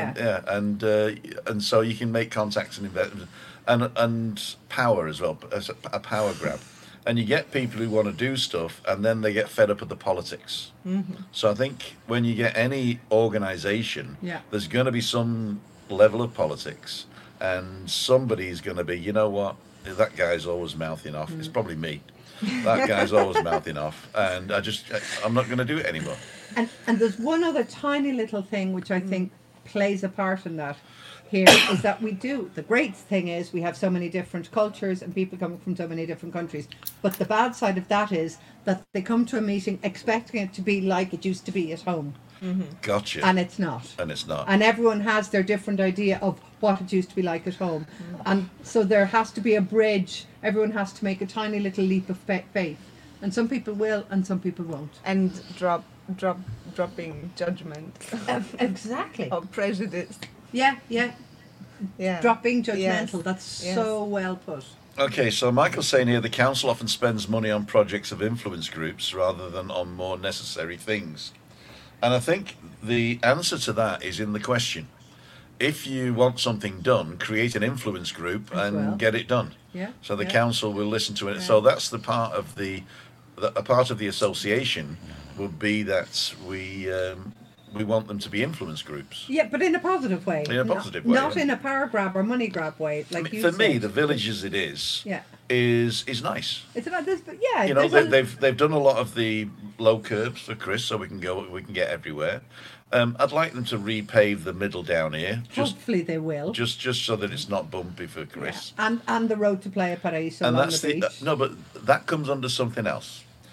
And so you can make contacts and investment, and power as well, a power grab. And you get people who want to do stuff, and then they get fed up with the politics. So I think when you get any organisation, there's going to be some level of politics, and somebody's going to be, you know what, that guy's always mouthing off. It's probably me. That guy's always mouthing off, and I'm not going to do it anymore. And there's one other tiny little thing which I think plays a part in that. Here is that the great thing is we have so many different cultures and people coming from so many different countries, but the bad side of that is that they come to a meeting expecting it to be like it used to be at home. Gotcha. And it's not. And everyone has their different idea of what it used to be like at home. And so there has to be a bridge. Everyone has to make a tiny little leap of faith. And some people will and some people won't. And dropping judgment. Exactly. Or prejudice. Yeah. Dropping judgmental. Yes. That's so well put. Okay, so Michael's saying here the council often spends money on projects of influence groups rather than on more necessary things. And I think the answer to that is in the question. If you want something done, create an influence group and get it done. So the council will listen to it. So that's the part of a part of the association would be that we want them to be influence groups. Yeah, but in a positive way. In a positive way. Not in a power grab or money grab way. Like for me, the village as it is is nice. It's about this, but yeah. You know, they've done a lot of the low curbs for Chris, so we can get everywhere. I'd like them to repave the middle down here. Hopefully they will. Just so that it's not bumpy for Chris. Yeah. And the road to Playa Paraíso along the beach. No, but that comes under something else.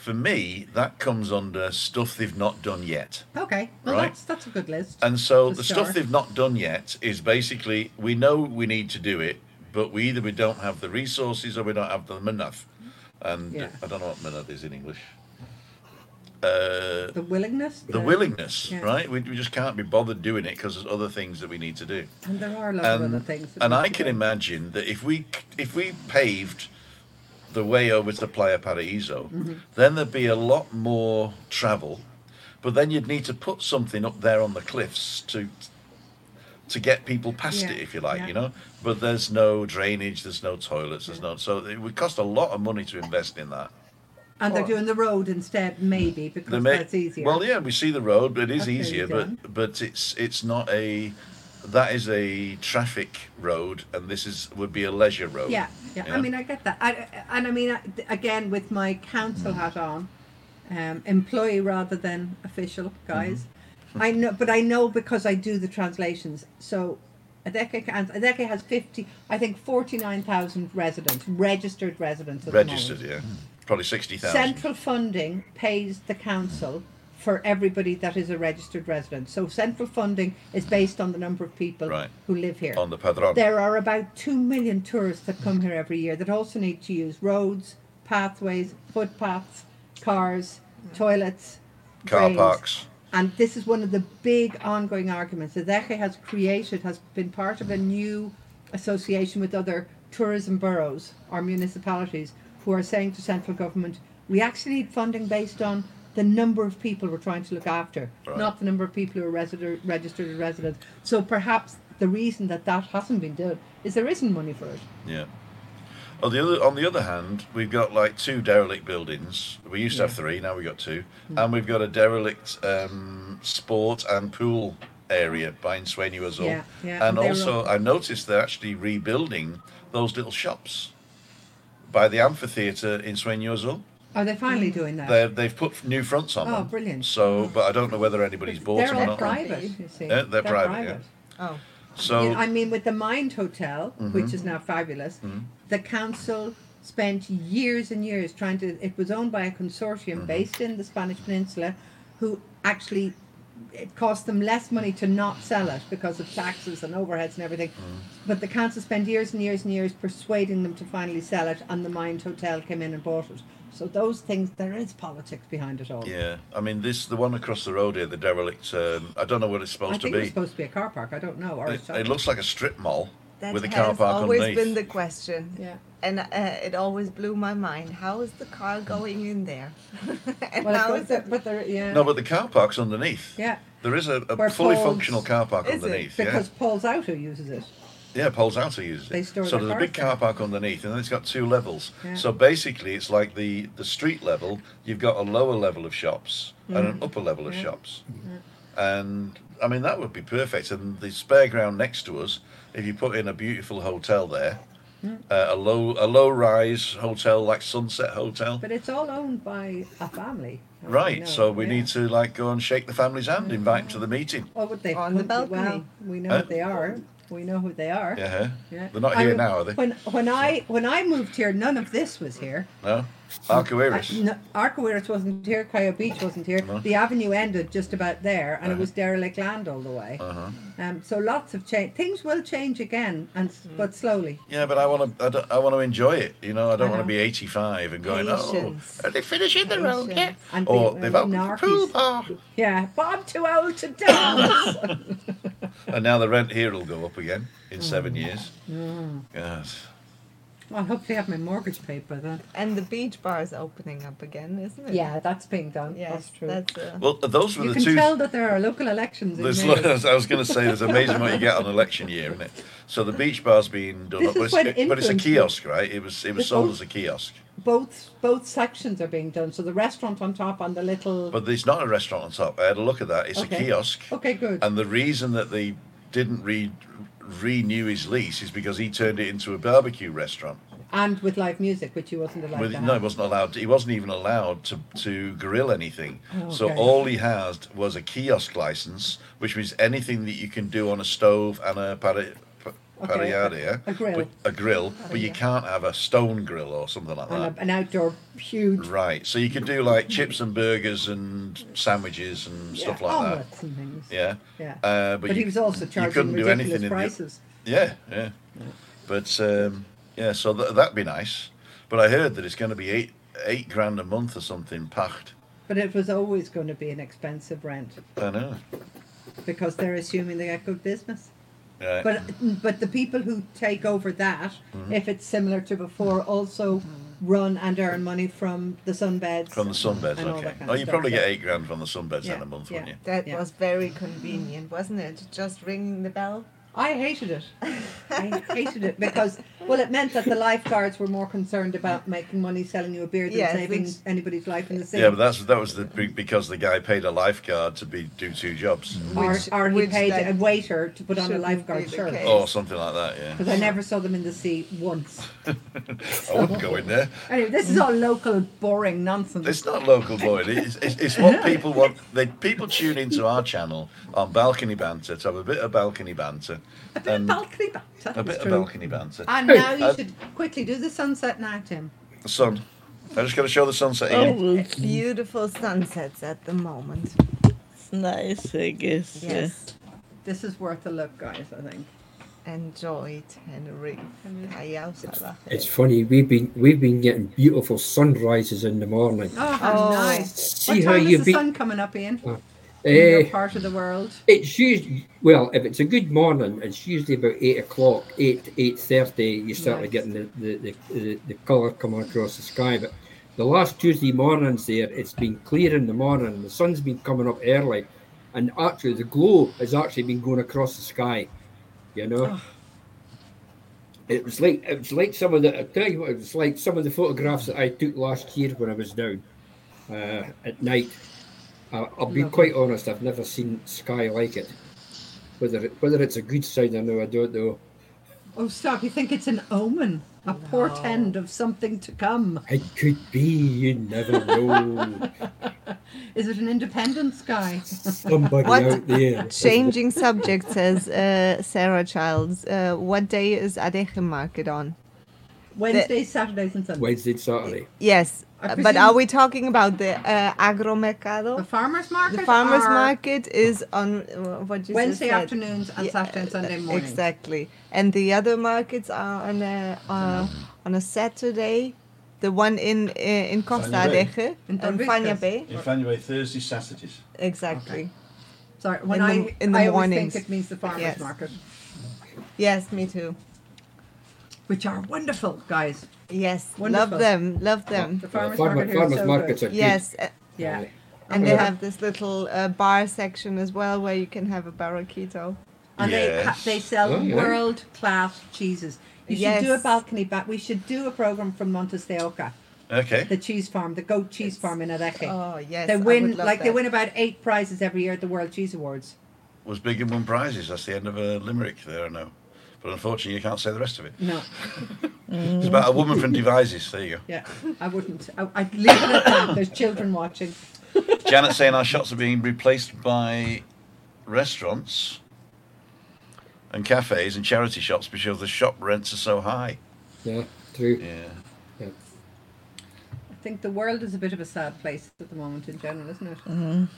for me, that comes under stuff they've not done yet. Okay, well Right. that's a good list. And so To the stuff start. they've not done yet is basically, we know we need to do it, but we don't have the resources or we don't have them enough. And Yeah. I don't know what minute is in English. The willingness. The willingness, yeah. right? We just can't be bothered doing it because there's other things that we need to do. And there are a lot of other things. that And we I could can do. imagine that if we paved the way over to Playa Paraíso, Mm-hmm. then there'd be a lot more travel, but then you'd need to put something up there on the cliffs to get people past Yeah, it, if you like, yeah. you know. But there's no drainage, there's no toilets, there's no. So it would cost a lot of money to invest in that. And they're doing the road instead, maybe, because They may- that's easier. Well, yeah, we see the road, but it is That's nearly easier. done. But it's not a. That is a traffic road, and this would be a leisure road. Yeah. I mean, I get that. Again, with my council hat on, employee rather than official, guys. I know because I do the translations. So, Adeke has 49,000 residents, registered residents. At Registered, the moment. yeah, probably 60,000. Central funding pays the council for everybody that is a registered resident. So central funding is based on the number of people Right. who live here. On the Padron. There are about 2 million tourists that come here every year that also need to use roads, pathways, footpaths, cars, toilets, Car drains. parks. And this is one of the big ongoing arguments that Adeke has been part of a new association with other tourism boroughs or municipalities who are saying to central government, we actually need funding based on the number of people we're trying to look after, Right. not the number of people who are registered as residents. So perhaps the reason that hasn't been done is there isn't money for it. Yeah. On the other hand, we've got like 2 derelict buildings. We used to have 3, now we've got 2. And we've got a derelict sport and pool area by Sueño Azul. Yeah, yeah, And they're also, all- I noticed they're actually rebuilding those little shops by the amphitheatre in Sueño Azul. Are they finally doing that? They've put new fronts on Oh, them. brilliant. So, but I don't know whether anybody's bought They're them or all not. private, you see. Yeah, they're private, yeah. Oh, So, Yeah, I mean, with the Mind Hotel, Mm-hmm. which is now fabulous, the council spent years and years trying to. It was owned by a consortium Mm-hmm. based in the Spanish Peninsula, who actually it cost them less money to not sell it because of taxes and overheads and everything. But the council spent years and years and years persuading them to finally sell it, and the Mind Hotel came in and bought it. So those things, there is politics behind it all. yeah, I mean, the one across the road here, the derelict, I don't know what it's I supposed to think it's be. supposed to be a car park. I don't know. Or a It shopping. looks like a strip mall that with a car has park always underneath. been the question. Yeah. And it always blew my mind. How is the car going in there? And Well, how it's is got it? the- but there, yeah. No, but the car park's underneath. Yeah. There is a Where fully Paul's- functional car park Is it? underneath. Because Paul's Auto uses it. Yeah, Paul's Auto uses it. They store so their there's a big cars car there. park underneath, and then it's got 2 levels. Yeah. So basically, it's like the street level. You've got a lower level of shops and an upper level of Yeah. shops. And I mean that would be perfect. And the spare ground next to us, if you put in a beautiful hotel there, a low rise hotel like Sunset Hotel. But it's all owned by a family. as we Right, know, so we yeah. need to like go and shake the family's hand, invite them to the meeting. Oh, but they On the could- balcony. Well, we know Huh? who they are. We know who they are. Yeah, Yeah. they're not I here mean, now, are they? When I moved here, none of this was here. No, Arcoiris. No, Arcoiris wasn't here. Coyote Beach wasn't here. No. The avenue ended just about there, and it was derelict land all the way. So lots of change. Things will change again, but slowly. Yeah, but I want to enjoy it. You know, I don't I want to know. be 85 and going, oh, Patience. are they finishing the road yet? Patience. And Or the- they've the opened the narkies. pool bar. Yeah, but I'm too old to dance. And now the rent here will go up again in 7 years. Yes. Well, hopefully I have my mortgage paid by then. And the beach bar is opening up again, isn't it? Yeah, that's being done. Yes, That's true. That's Well, those were You the can two. tell that there are local elections in There's, May. I was going to say, there's amazing what you get on election year, isn't it? So the beach bar's being done This up, is but when it's a influence- kiosk, right? It was This sold both- as a kiosk, Both sections are being done. So the restaurant on top and the little. but it's not a restaurant on top. I had a look at that. It's Okay. a kiosk, Okay, good. and the reason that they didn't renew his lease is because he turned it into a barbecue restaurant. And with live music, which you wasn't allowed to No, he have. wasn't allowed. He wasn't even allowed to grill anything. Oh, So okay. all he had was a kiosk license, which means anything that you can do on a stove and a Okay, parrillada, yeah? a grill. A grill, but you can't have a stone grill or something like that. And an outdoor huge Right, so you could do like chips and burgers and sandwiches and stuff like that. omelets and things. Yeah. Yeah. But he was also you charging couldn't do ridiculous anything prices. Yeah. But yeah, so that'd be nice. But I heard that it's going to be eight grand a month or something, pacht. But it was always going to be an expensive rent I know. because they're assuming they get good business. Right. But the people who take over that, Mm-hmm. if it's similar to before, also run and earn money from the sunbeds. From the sunbeds, and all okay. that kind Oh, of you stuff, probably so- get 8 grand from the sunbeds Yeah, then a month, yeah. wouldn't you? That Yeah. was very convenient, wasn't it? Just ringing the bell. I hated it. I hated it because, well, it meant that the lifeguards were more concerned about making money selling you a beer than Yes, saving which- anybody's life in the sea. Yeah, but that was because the guy paid a lifeguard to do 2 jobs. Or he Which paid that a waiter to put on a shouldn't lifeguard be the shirt. case. Or something like that, yeah. Because I never saw them in the sea once. I wouldn't go in there. Anyway, this is all local, boring nonsense. It's not local, Boyd. It's what people want. People tune into our channel on Balcony Banter to have a bit of balcony banter. A bit of balcony banter. A bit it's of true. balcony banter. And now you Uh, should quickly do the sunset now, Tim. The sun. I just got to show the sunset, Oh, Ian. it's Beautiful sunsets at the moment. nice, I guess. Yes. This is worth a look, guys, I think. Enjoy Tenerife. Callao Salvaje. It's funny. We've been getting beautiful sunrises in the morning. Oh, how Oh. nice. See What how time you is the be- sun coming up, Ian? In your Eh, part of the world? it's usually if it's a good morning, it's usually about 8 o'clock, 8:30. You start Nice. getting the colour coming across the sky. But the last Tuesday mornings there, it's been clear in the morning. The sun's been coming up early, and actually the glow has actually been going across the sky. You know, Oh. it was like some of the. I tell you what, it was like some of the photographs that I took last year when I was down at night. I'll be Lovely. quite honest. I've never seen sky like it. Whether it's a good sign or no, I don't know. Oh, stop. You think it's an omen? A portend of something to come? It could be. You never know. Is it an independent sky? Somebody What? out there. Changing subject, says Sarah Childs. What day is Adeje Market on? Wednesdays, Saturdays, and Sundays. Wednesday, Saturday. Yes, I but presume- are we talking about the The agromercado? farmers market? The farmers or market is on what you Wednesday just said. afternoons and Yeah, Saturday and Sunday mornings. Exactly, and the other markets are on a Saturday. The one in Costa Fania Bay. Adeje, In on Don Fania Vizcas. Bay. In February, Thursday, Saturdays. Exactly. Sorry, when In the I always mornings. think it means the farmers Yes. market, Yes, me too. which are wonderful, guys. Yes, Wonderful. love them, love them. The farmers Farmer- market here is farmers so markets good. are good. Yes, Yeah. and we they have- have this little bar section as well where you can have a barraquito. And Yes. they sell Oh, yeah. world class cheeses. You should do a Yes. balcony back. We should do a program from Montes de Oca, Okay. the cheese farm, the goat cheese farm in Adeje. Oh yes, They I win would love they that. win about 8 prizes every year at the World Cheese Awards. Was big and won prizes. That's the end of a limerick there, I know. But unfortunately, you can't say the rest of it. No, It's about a woman from Devizes. There you yeah, I wouldn't. I'd leave it at that. There's children watching. go. Janet's saying our shops are being replaced by restaurants and cafes and charity shops because the shop rents are so high. Yeah, true. Yeah. I think the world is a bit of a sad place at the moment in general, isn't it?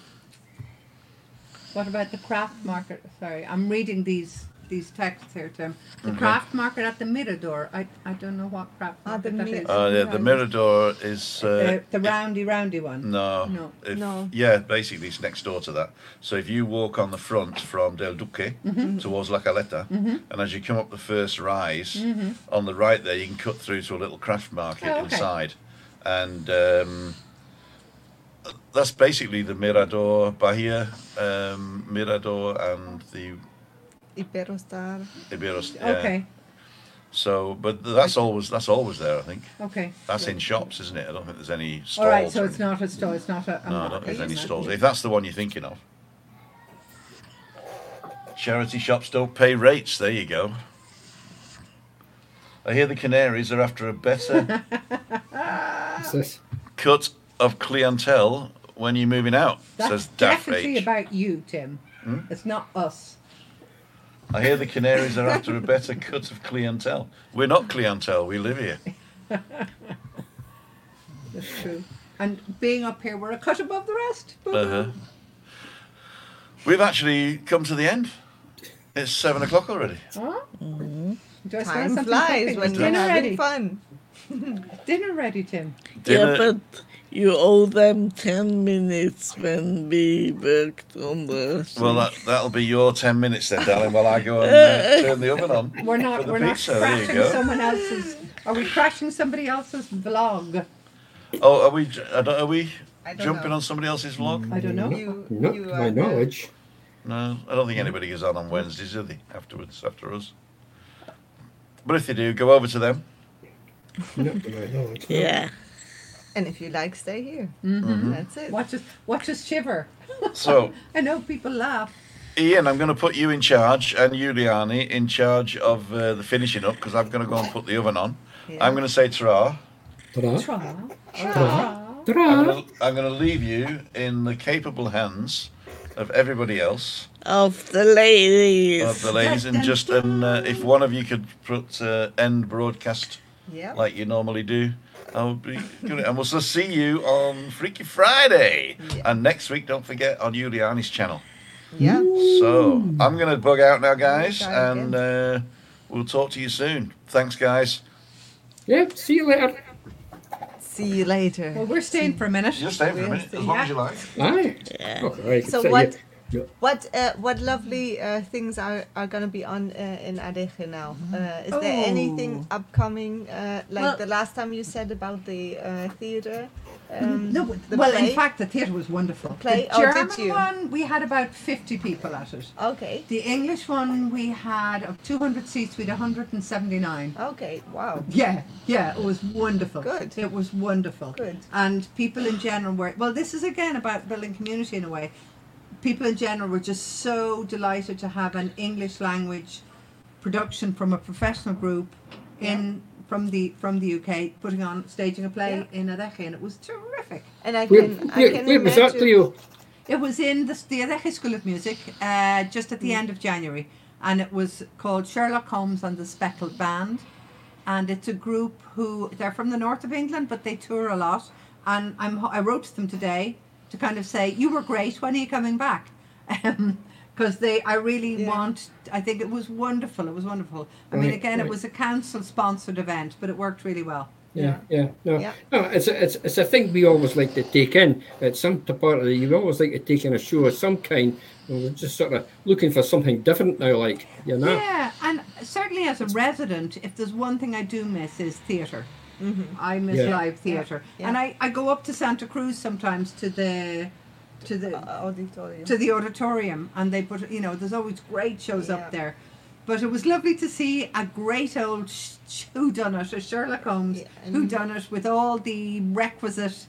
What about the craft market? Sorry, I'm reading these texts here, Tim. The craft market at the Mirador. I don't know what craft the market that Mi- is. Yeah, the Mirador is. The roundy one. No. No. No. Yeah, basically it's next door to that. So if you walk on the front from Del Duque towards La Caleta, and as you come up the first rise, on the right there, you can cut through to a little craft market Oh, okay. inside. And that's basically the Mirador Bahia, Mirador and the Iberostar. Iberos. Okay. So, but that's always there, I think. Okay. That's in shops, isn't it? I don't think there's any stalls. All right, so or it's not a store. It's not a No, I don't market, think there's any isn't it? stalls. If that's the one you're thinking of. Charity shops don't pay rates. There you go. I hear the Canaries are after a better What's this? cut of clientele when you're moving out, That's says Daft definitely H. about you, Tim. It's not us. I hear the Canaries are after a better cut of clientele. We're not clientele, we live here. That's true. And being up here, we're a cut above the rest. Uh-huh. We've actually come to the end. It's 7 o'clock already. Huh? Do I smell Time something flies cooking? when Is you're dinner having ready? fun. Dinner ready, Tim? Dinner- Yeah, but you owe them 10 minutes when we worked on the... Well, that'll be your 10 minutes then, darling, while I go and turn the oven on. We're not. for the We're not pizza. There you crashing go. someone else's. Are we crashing somebody else's vlog? Oh, are we I don't jumping know. on somebody else's vlog? I don't know. Not you to are my the- knowledge. No, I don't think anybody goes on Wednesdays, do they? After us. But if they do, go over to them. Not to my knowledge. no. Yeah. And if you like, stay here. Mm-hmm. That's it. Watch us shiver. So, I know people laugh. Ian, I'm going to put you in charge and Juliani in charge of the finishing up because I'm going to go and put the oven on. Yeah. I'm going to say ta-ra. Ta-ra. Tra. Ta-ra. I'm going to leave you in the capable hands of everybody else, Of the ladies. of the ladies, and just if one of you could put end broadcast Yeah. like you normally do, I would be good. And we'll see you on Freaky Friday. Yeah. And next week, don't forget, on Juliani's channel. Yeah. So I'm going to bug out now, guys, Try and we'll talk to you soon. Thanks, guys. Yep, see you later. See you later. Well, we're staying for a minute. Just stay for a minute, as long as you like. Aye. Yeah. Oh, right. So So, what- yeah. What lovely things are going to be on in Adeje now? Is there anything upcoming? Like Well- the last time you said about the theatre? No, the well, play? in fact, the theatre was wonderful. Play? The Oh, did German you? one, we had about 50 people at it. Okay. The English one, we had of 200 seats, we had 179. Okay. Wow. Yeah, it was wonderful. Good. It was wonderful. Good. And people in general were, well, this is again about building community in a way. People in general were just so delighted to have an English language production from a professional group from the UK putting on staging a play in Adeje, and it was terrific. And I Where, can where was that, imagine. Leo? It was in the Adeje School of Music just at the end of January, and it was called Sherlock Holmes and the Speckled Band, and it's a group who they're from the north of England, but they tour a lot. And I wrote to them today to kind of say, you were great. When are you coming back? Because I really want. I think it was wonderful. It was wonderful. I mean, Right, again, it right. was a council-sponsored event, but it worked really well. No, Yeah. no, it's a thing we always like to take in. At some part of the you always like to take in a show of some kind. And we're just sort of looking for something different now, like, you know. Yeah, and certainly as a resident, if there's one thing I do miss is theatre. I miss Yeah. live theatre, Yeah. and I go up to Santa Cruz sometimes to the Auditorium. to the auditorium, and they put, there's always great shows Yeah. up there. But it was lovely to see a great old whodunit, a Sherlock Holmes Yeah, and- whodunit with all the requisite,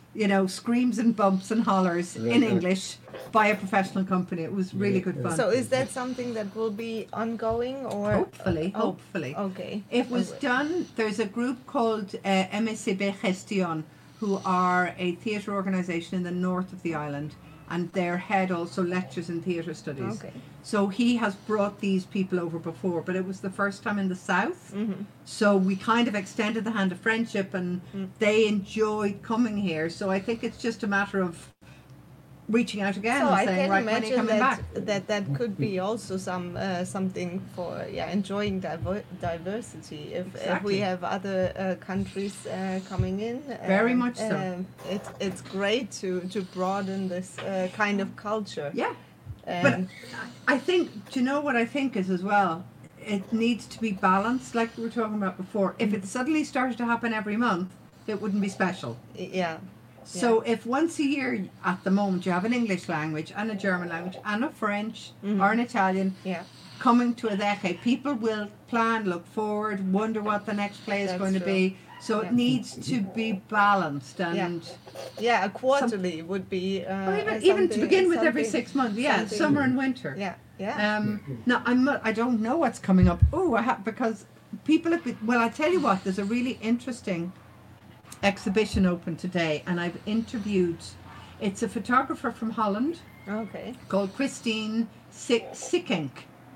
screams and bumps and hollers in Yeah. English by a professional company. It was really good fun. So is that something that will be ongoing or? hopefully. Okay. It was done. There's a group called MSCB Gestion, who are a theatre organisation in the north of the island, and their head also lectures in theatre studies. Okay. So he has brought these people over before, but it was the first time in the south. Mm-hmm. So we kind of extended the hand of friendship, and they enjoyed coming here. So I think it's just a matter of reaching out again So and I saying, can right, when are you imagine coming back? that could be also something for enjoying diversity. If we Exactly. have other countries coming in, Very much so. It's great to broaden this kind of culture. Yeah. And But I think, do you know what I think is as well? It needs to be balanced, like we were talking about before. If it suddenly started to happen every month, it wouldn't be special. yeah. So if once a year at the moment you have an English language and a German language and a French or an Italian Yeah. coming to Adeje, people will plan, look forward, wonder what the next play is That's going to true. be. So Yeah. it needs to be balanced and Yeah, a quarterly would be. or even to begin with every something- 6 months. Yeah, something- summer and winter. Yeah, yeah. No, I don't know what's coming up. Oh, because people have been. Well, I tell you what, there's a really interesting exhibition open today, and I've interviewed. It's a photographer from Holland Okay. called Christine Sickink,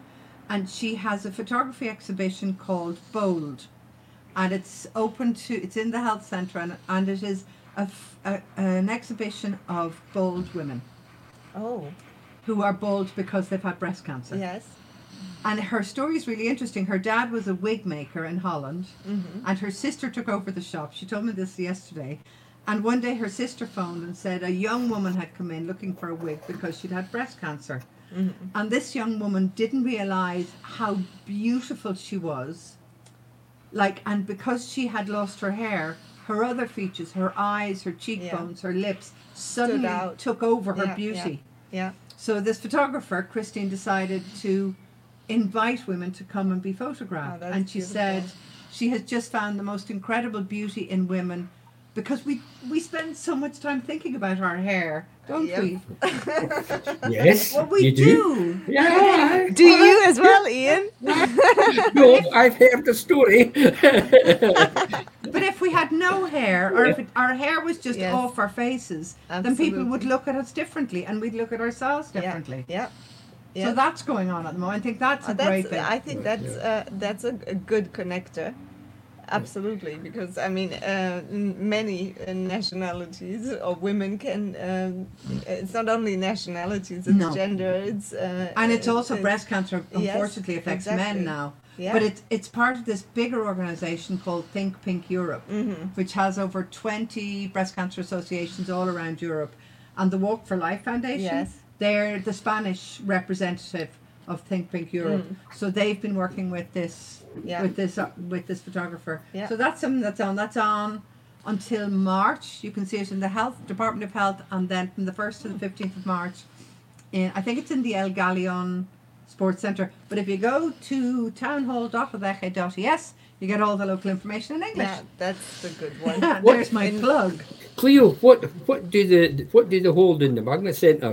and she has a photography exhibition called Bold, and it's in the health centre, and it is an exhibition of bold women Oh, who are bold because they've had breast cancer. yes. And her story is really interesting. Her dad was a wig maker in Holland, Mm-hmm. and her sister took over the shop. She told me this yesterday. And one day her sister phoned and said a young woman had come in looking for a wig because she'd had breast cancer. Mm-hmm. And this young woman didn't realise how beautiful she was. And because she had lost her hair, her other features, her eyes, her cheekbones, her lips, suddenly out. took over her Yeah, beauty. Yeah. So this photographer, Christine, decided to invite women to come and be photographed. Oh, that's And she said beautiful. she has just found the most incredible beauty in women because we spend so much time thinking about our hair, don't Yep. we? Yes, Well, we you do. Yeah. Do you as well, Ian? No, I've heard the story. But if we had no hair, or if our hair was just Yes. off our faces, then people would Absolutely. look at us differently, and we'd look at ourselves differently. Yeah. Yeah. So that's going on at the moment. I think that's a great thing. I think that's a good connector. Absolutely, because I mean, many nationalities or women can. It's not only nationalities; it's No. gender. It's And it's also breast cancer, yes, unfortunately, affects exactly. men now. Yeah. But it's part of this bigger organisation called Think Pink Europe, Mm-hmm. which has over 20 breast cancer associations all around Europe. And the Walk for Life Foundation, Yes. they're the Spanish representative of Think Pink Europe. So they've been working with this Yeah. with this photographer. Yeah. So that's something that's on. That's on until March. You can see it in the Department of Health, and then from the 1st to the 15th of March, I think it's in the El Galion Sports Centre. But if you go to townhall.adeche.es, you get all the local information in English. Yeah, that's the good one. There's my plug. Cleo, what do they hold in the Magnet Centre?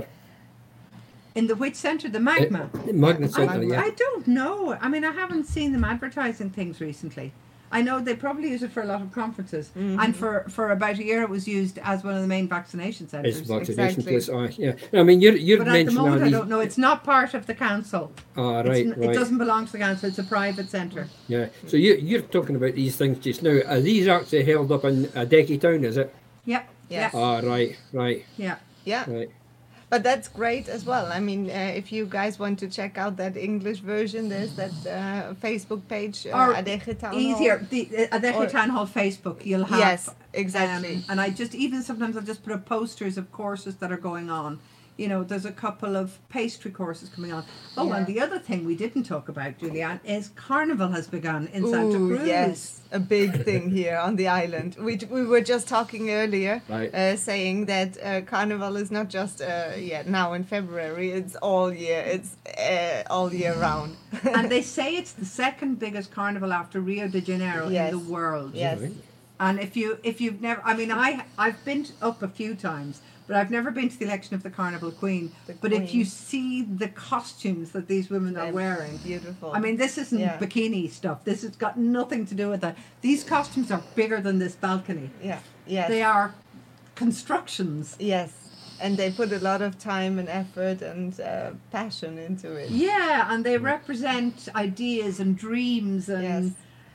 In the which centre? The Magma. The Magnet Centre, yeah. I don't know. I mean, I haven't seen them advertising things recently. I know they probably use it for a lot of conferences. And for about a year it was used as one of the main vaccination centres. It's vaccination Exactly. place. Yeah. I mean, you've But at the mentioned all moment I these. don't know. It's not part of the council. Ah, right, It right. doesn't belong to the council. It's a private centre. Yeah. So you're talking about these things just now. Are these actually held up in Adeche Town? Is it? Yep. Yes. Yeah. Ah, right. Yeah. Yeah. Right. But that's great as well. I mean, if you guys want to check out that English version, there's that Facebook page, Or Adeche Town Hall. Easier. The Adeche Or- Town Hall Facebook. You'll have. Yes, exactly. And I just sometimes I'll just put up posters of courses that are going on. You know, there's a couple of pastry courses coming on. Oh, Yeah. and the other thing we didn't talk about, Julianne, is Carnival has begun in Santa Ooh, Cruz. yes, a big thing here on the island. We were just talking earlier, Right. saying that Carnival is not just now in February. It's all year. It's all year round. And they say it's the second biggest carnival after Rio de Janeiro Yes. in the world. Yes. Right. And if you've never, I mean, I've been up a few times, but I've never been to the election of the Carnival Queen. But if you Queen. see the costumes that these women are They're wearing, beautiful. I mean, this isn't Yeah. bikini stuff. This has got nothing to do with that. These costumes are bigger than this balcony. Yeah. Yes. They are constructions. Yes. And they put a lot of time and effort and passion into it. Yeah, and they represent ideas and dreams and Yes.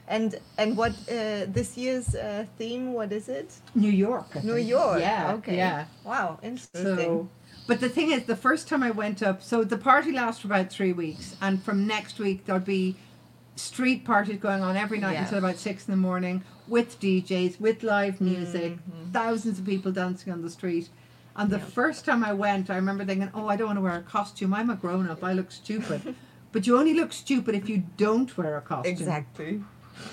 And what this year's theme? What is it? New York. I New think. York. Yeah. Okay. Yeah. Wow. Interesting. So, but the thing is, the first time I went up, so the party lasts for about 3 weeks, and from next week there'll be street parties going on every night Yeah. until about 6 in the morning with DJs, with live music, Mm-hmm. thousands of people dancing on the street. And the Yeah. first time I went, I remember thinking, oh, I don't want to wear a costume. I'm a grown up. I look stupid. But you only look stupid if you don't wear a costume. Exactly.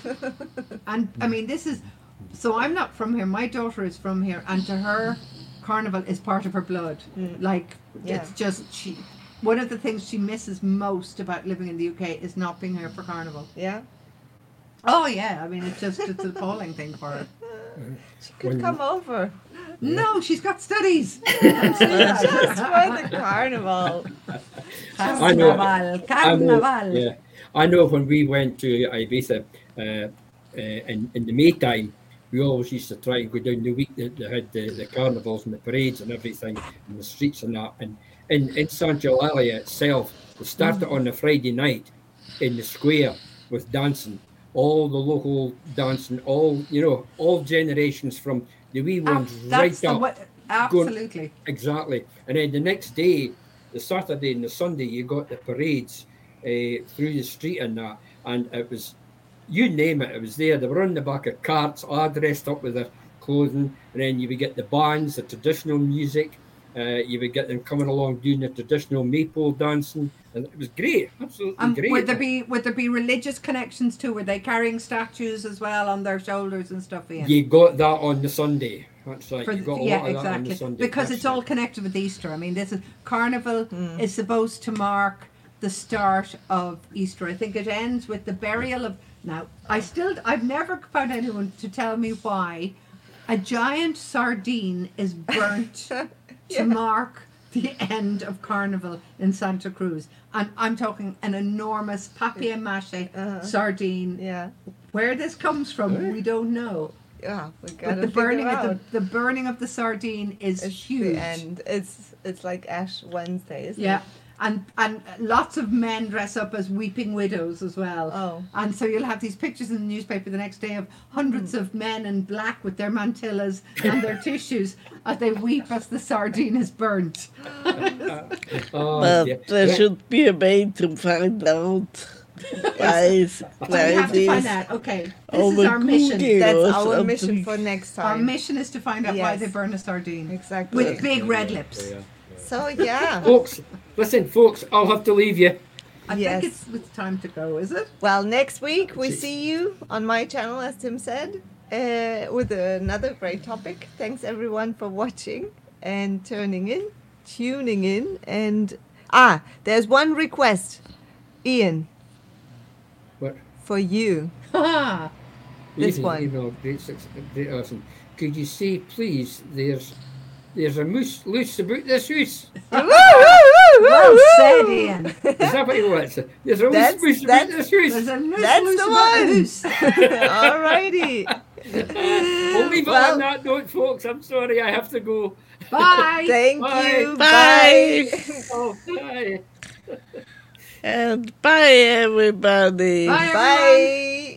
And I mean, this is, so I'm not from here. My daughter is from here, and to her, Carnival is part of her blood. Like, Yeah. it's just, one of the things she misses most about living in the UK is not being here for Carnival. Yeah. Oh yeah, I mean, it's an appalling thing for her. She could come over No, she's got studies. just for the carnival. I know. Carnival. Yeah, I know. When we went to Ibiza in the Maytime, we always used to try and go down the week that they had the carnivals and the parades and everything, and the streets and that. And in Santa Eulalia itself, they started on a Friday night, in the square with dancing, all the local dancing, all generations from the wee ones That's right the up. way, absolutely. Exactly. And then the next day, the Saturday and the Sunday, you got the parades through the street and that. And it was, you name it, it was there. They were on the back of carts, all dressed up with their clothing. And then you would get the bands, the traditional music. You would get them coming along doing the traditional maple dancing. And it was great, absolutely great. Would there be religious connections too? Were they carrying statues as well on their shoulders and stuff? Ian? You got that on the Sunday. That's right. You got a lot of that on the exactly. Sunday. Because That's it's all right. connected with Easter. I mean, this is Carnival is supposed to mark the start of Easter. I think it ends with the burial of. Now, I've never found anyone to tell me why a giant sardine is burnt to mark the end of Carnival in Santa Cruz. And I'm talking an enormous papier-mâché sardine. Yeah. Where this comes from, we don't know. Yeah, we But gotta the burning figure out. of the burning of the sardine is It's huge. the end. It's like Ash Wednesday, isn't Yeah. it? And lots of men dress up as weeping widows as well. Oh. And so you'll have these pictures in the newspaper the next day of hundreds of men in black with their mantillas and their tissues as they weep as the sardine is burnt. Oh, But yeah. there should be a way to find out. Guys, So we have to find out. Okay, this is Over our mission. Google. That's Or our something. mission for next Our time. mission is to find out why Yes. they burn a sardine. Exactly. With big red lips. So yeah. Folks, I'll have to leave you. I Yes. think it's time to go, is it? Well, next week we see you on my channel, as Tim said, with another great topic. Thanks everyone for watching and tuning in. And there's one request, Ian, What? for you. Ha! This Evening, one. email, great awesome. Could you say, please, there's a moose loose about this house? Well said, Ian. Is that what it was? There's a That's- moose about that's- this There's house. a moose That's loose the about the one. hoose. Alrighty. We'll leave it Well- on that note, folks. I'm sorry, I have to go. Bye. Thank Bye. you. Bye. Oh, bye. and bye everybody. Bye, everyone. Bye.